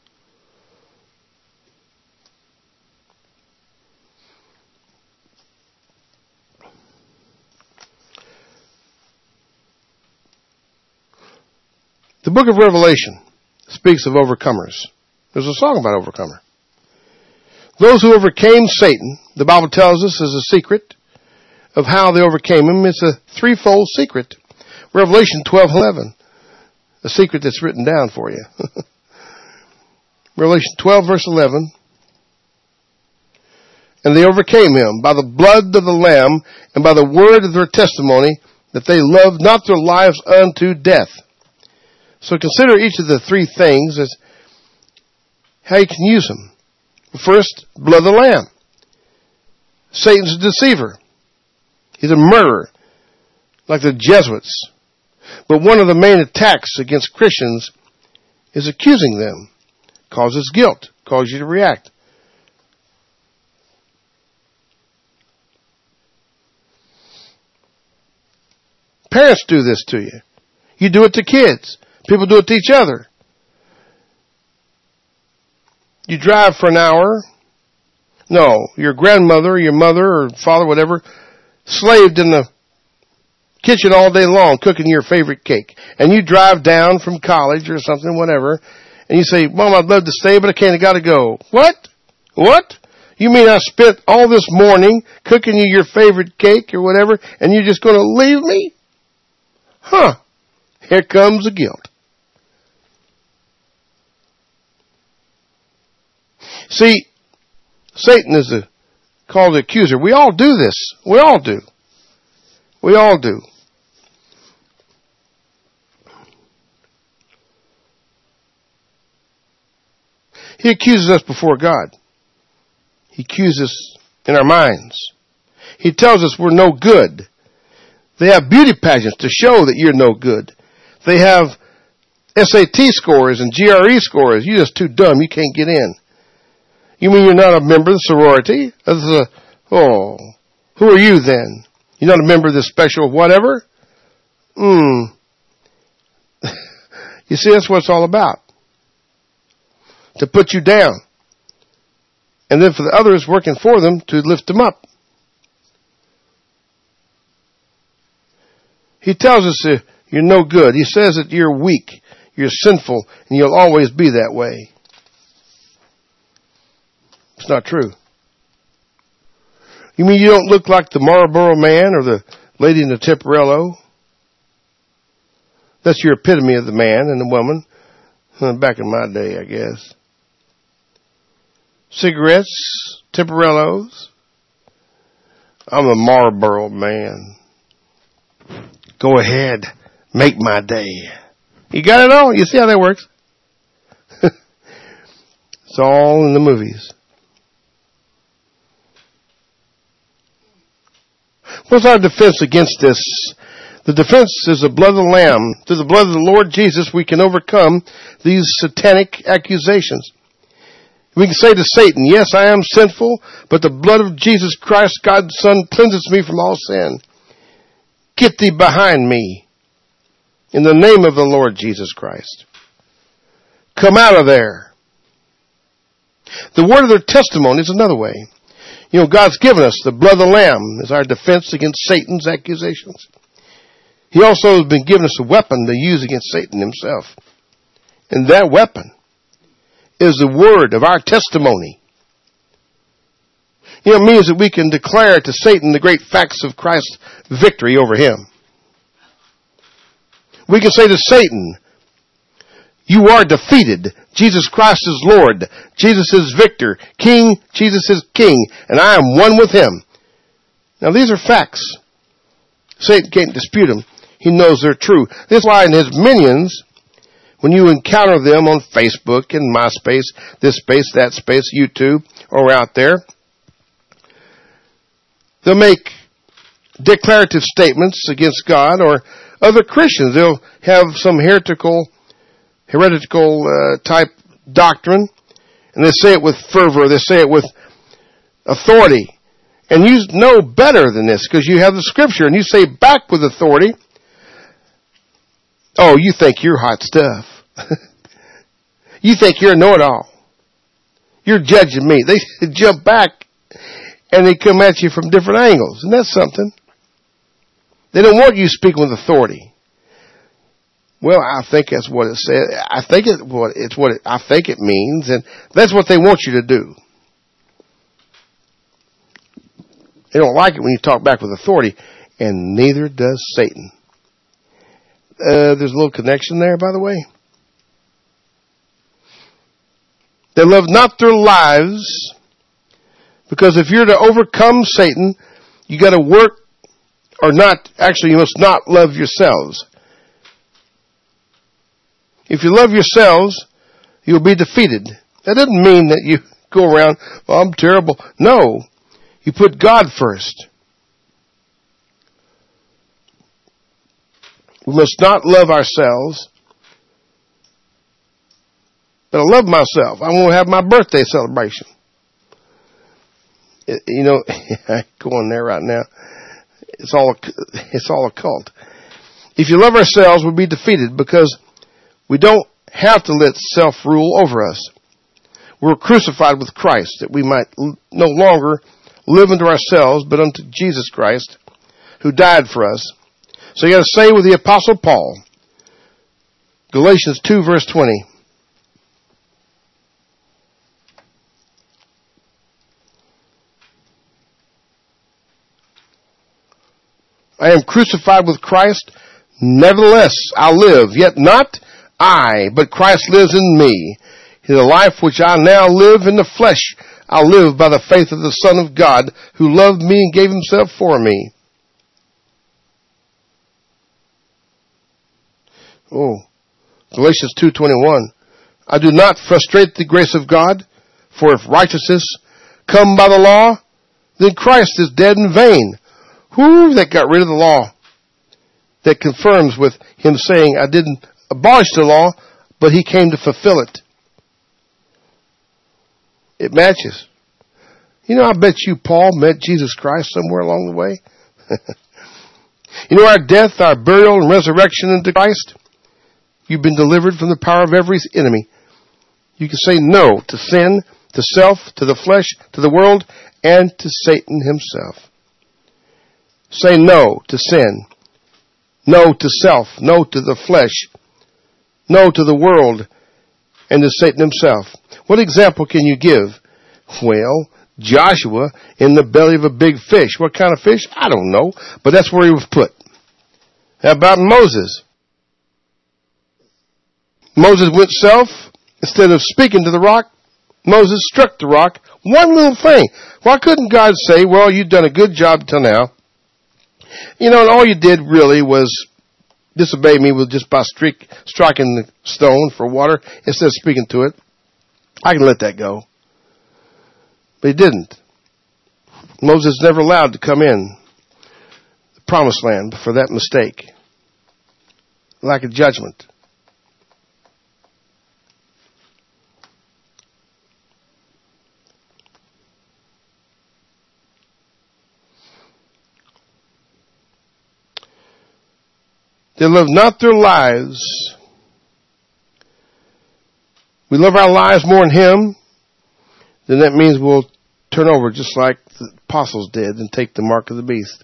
The book of Revelation speaks of overcomers. There's a song about overcomer. Those who overcame Satan, the Bible tells us, is a secret of how they overcame him. It's a threefold secret. Revelation twelve eleven. A secret that's written down for you. Revelation twelve, verse eleven. And they overcame him by the blood of the Lamb and by the word of their testimony, that they loved not their lives unto death. So consider each of the three things as how you can use them. First, blood of the Lamb. Satan's a deceiver. He's a murderer, like the Jesuits. But one of the main attacks against Christians is accusing them. Causes guilt, causes you to react. Parents do this to you. You do it to kids. People do it to each other. You drive for an hour. No, your grandmother, your mother, or father, whatever, slaved in the kitchen all day long cooking your favorite cake. And you drive down from college or something, whatever, and you say, Mom, I'd love to stay, but I can't, I gotta go. What? What? You mean I spent all this morning cooking you your favorite cake or whatever, and you're just gonna leave me? Huh. Here comes the guilt. See, Satan is the, called the accuser. We all do this. We all do. We all do. He accuses us before God. He accuses us in our minds. He tells us we're no good. They have beauty pageants to show that you're no good. They have S A T scores and G R E scores. You're just too dumb. You can't get in. You mean you're not a member of the sorority? Of the, oh, who are you then? You're not a member of this special whatever? Hmm. You see, that's what it's all about. To put you down. And then for the others working for them to lift them up. He tells us that you're no good. He says that you're weak, you're sinful, and you'll always be that way. It's not true. You mean you don't look like the Marlboro Man or the lady in the Temporello? That's your epitome of the man and the woman. Back in my day, I guess. Cigarettes, Temporellos. I'm the Marlboro Man. Go ahead. Make my day. You got it all? You see how that works? It's all in the movies. What's our defense against this? The defense is the blood of the Lamb. Through the blood of the Lord Jesus, we can overcome these satanic accusations. We can say to Satan, yes, I am sinful, but the blood of Jesus Christ, God's Son, cleanses me from all sin. Get thee behind me in the name of the Lord Jesus Christ. Come out of there. The word of their testimony is another way. You know, God's given us the blood of the Lamb as our defense against Satan's accusations. He also has been given us a weapon to use against Satan himself. And that weapon is the word of our testimony. You know, it means that we can declare to Satan the great facts of Christ's victory over him. We can say to Satan, you are defeated. Jesus Christ is Lord. Jesus is victor. King, Jesus is king. And I am one with him. Now these are facts. Satan can't dispute them. He knows they're true. This is why in his minions, when you encounter them on Facebook and MySpace, this space, that space, YouTube, or out there, they'll make declarative statements against God or other Christians. They'll have some heretical, heretical uh, type doctrine, and they say it with fervor. They say it with authority. And you know better than this because you have the Scripture, and you say back with authority, oh, you think you're hot stuff. You think you're a know-it-all. You're judging me. They jump back and they come at you from different angles. And that's something. They don't want you speaking with authority. Well, I think that's what it says. I think it, what it's what it, I think it means, and that's what they want you to do. They don't like it when you talk back with authority, and neither does Satan. Uh, there's a little connection there, by the way. They love not their lives, because if you're to overcome Satan, you got to work, or not, actually you must not love yourselves. If you love yourselves, you'll be defeated. That doesn't mean that you go around, oh, I'm terrible. No, you put God first. We must not love ourselves. But I love myself. I want to have my birthday celebration. It, you know, I go on there right now. It's all, it's all a cult. If you love ourselves, we'll be defeated because we don't have to let self rule over us. We're crucified with Christ that we might no longer live unto ourselves, but unto Jesus Christ, who died for us. So you got to say with the Apostle Paul, Galatians two verse twenty. I am crucified with Christ, nevertheless I live, yet not I, but Christ lives in me. The life which I now live in the flesh, I live by the faith of the Son of God, who loved me and gave himself for me. Oh, Galatians two twenty-one. I do not frustrate the grace of God, for if righteousness come by the law, then Christ is dead in vain. Who that got rid of the law? That confirms with him saying, I didn't abolish the law, but he came to fulfill it. It matches. You know, I bet you Paul met Jesus Christ somewhere along the way. You know, our death, our burial, and resurrection into Christ, you've been delivered from the power of every enemy. You can say no to sin, to self, to the flesh, to the world, and to Satan himself. Say no to sin, no to self, no to the flesh, no to the world, and to Satan himself. What example can you give? Well, Joshua in the belly of a big fish. What kind of fish? I don't know, but that's where he was put. How about Moses? Moses went self. Instead of speaking to the rock, Moses struck the rock. One little thing. Why couldn't God say, well, you've done a good job till now. You know, and all you did really was disobey me with just by strik- striking the stone for water instead of speaking to it. I can let that go. But he didn't. Moses never allowed to come in the promised land for that mistake. Lack of judgment. They love not their lives. We love our lives more than him, then that means we'll turn over just like the apostles did and take the mark of the beast.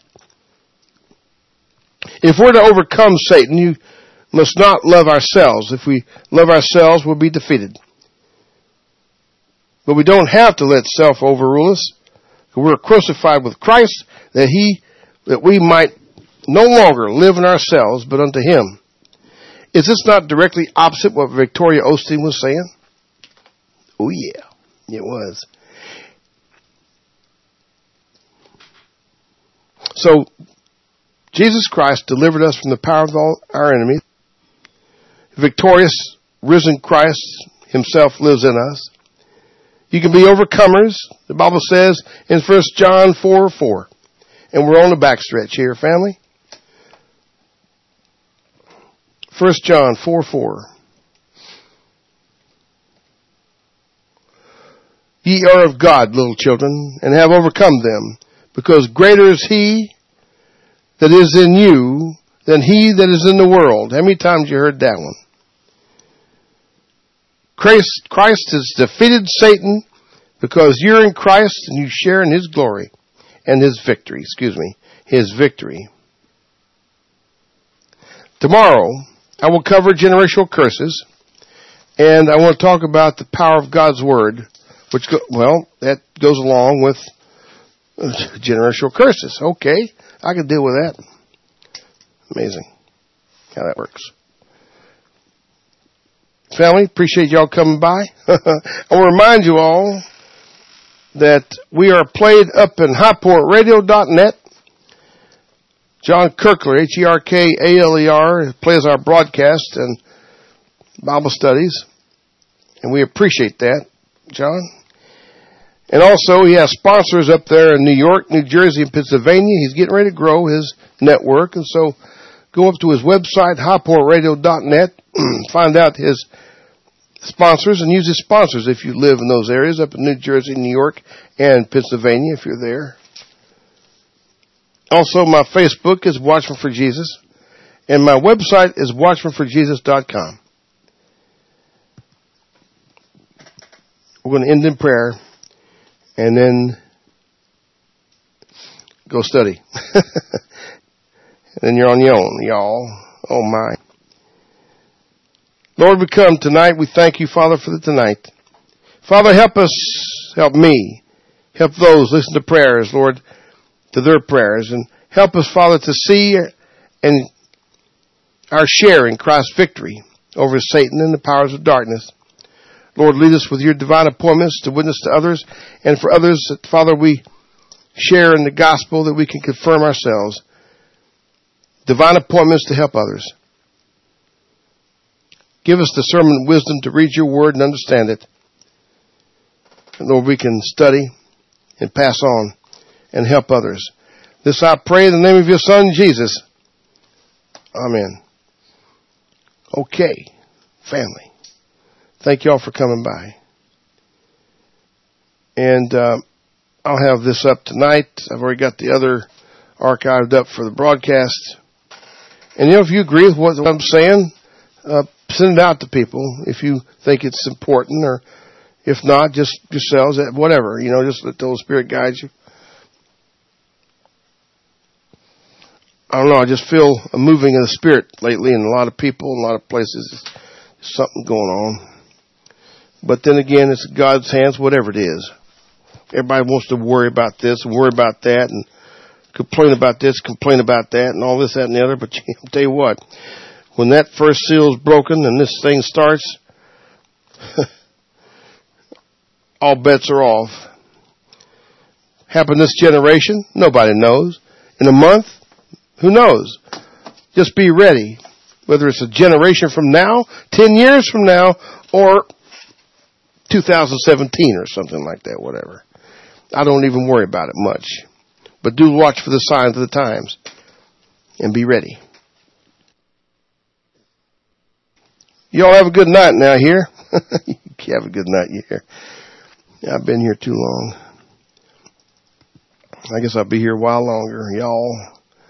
If we're to overcome Satan, you must not love ourselves. If we love ourselves, we'll be defeated. But we don't have to let self overrule us. We're crucified with Christ that he, that we might no longer live in ourselves, but unto him. Is this not directly opposite what Victoria Osteen was saying? Oh yeah, it was. So, Jesus Christ delivered us from the power of all our enemies. Victorious, risen Christ himself lives in us. You can be overcomers, the Bible says in First John four four. And we're on the backstretch here, family. First John four four. Ye are of God, little children, and have overcome them, because greater is he that is in you than he that is in the world. How many times you heard that one? Christ, Christ has defeated Satan because you're in Christ and you share in his glory and his victory. Excuse me, his victory. Tomorrow, I will cover generational curses, and I want to talk about the power of God's Word, which, go, well, that goes along with generational curses. Okay, I can deal with that. Amazing how that works. family. Appreciate y'all coming by. I want to remind you all that we are played up in high port radio dot net. John Kerkler, H E R K A L E R, plays our broadcast and Bible studies. And we appreciate that, John. And also, he has sponsors up there in New York, New Jersey, and Pennsylvania. He's getting ready to grow his network. And so, go up to his website, high port radio dot net, find out his sponsors, and use his sponsors if you live in those areas, up in New Jersey, New York, and Pennsylvania, if you're there. Also, my Facebook is Watchman for Jesus, and my website is watchman for jesus dot com. We're going to end in prayer, and then go study. And then you're on your own, y'all. Oh, my. Lord, we come tonight. We thank you, Father, for the tonight. Father, help us, help me, help those listen to prayers, Lord, to their prayers. And help us, Father, to see and our share in Christ's victory over Satan and the powers of darkness. Lord, lead us with your divine appointments to witness to others. And for others, that, Father, we share in the gospel that we can confirm ourselves. Divine appointments to help others. Give us discernment and wisdom to read your word and understand it. And Lord, we can study and pass on and help others. This I pray in the name of your Son, Jesus. Amen. Okay, family. Thank you all for coming by. And uh, I'll have this up tonight. I've already got the other archived up for the broadcast. And you know, if you agree with what I'm saying, uh, send it out to people if you think it's important, or if not, just yourselves, whatever. You know, just let the Holy Spirit guide you. I don't know, I just feel a moving of the Spirit lately in a lot of people, in a lot of places. There's something going on. But then again, it's God's hands, whatever it is. Everybody wants to worry about this and worry about that and complain about this, complain about that, and all this, that, and the other. But I'll tell you what, when that first seal is broken and this thing starts, all bets are off. Happen this generation? Nobody knows. In a month? Who knows? Just be ready. Whether it's a generation from now, ten years from now, or two thousand seventeen or something like that, whatever. I don't even worry about it much. But do watch for the signs of the times and be ready. You all have a good night now here. You have a good night here. I've been here too long. I guess I'll be here a while longer. Y'all,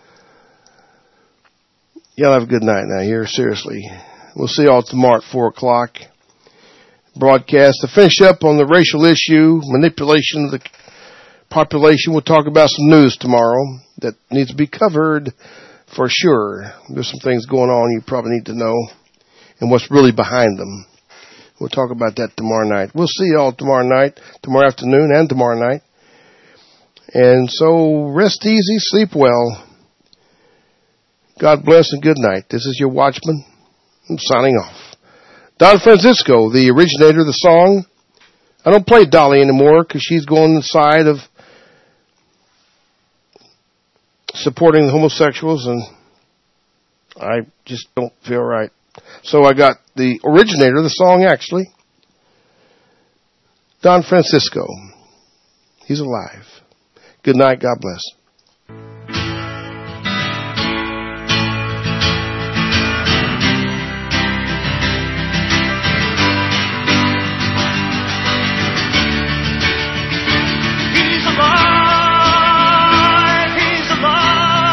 y'all have a good night now here. Seriously. We'll see y'all tomorrow at four o'clock. Broadcast to finish up on the racial issue, manipulation of the population. We'll talk about some news tomorrow that needs to be covered for sure. There's some things going on you probably need to know and what's really behind them. We'll talk about that tomorrow night. We'll see you all tomorrow night, tomorrow afternoon, and tomorrow night. And so rest easy, sleep well. God bless and good night. This is your Watchman. I'm signing off. Don Francisco, the originator of the song. I don't play Dolly anymore because she's going the side of supporting the homosexuals, and I just don't feel right. So I got the originator of the song, actually, Don Francisco. He's alive. Good night. God bless.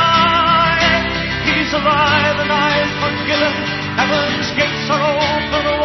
Heaven's gates are open.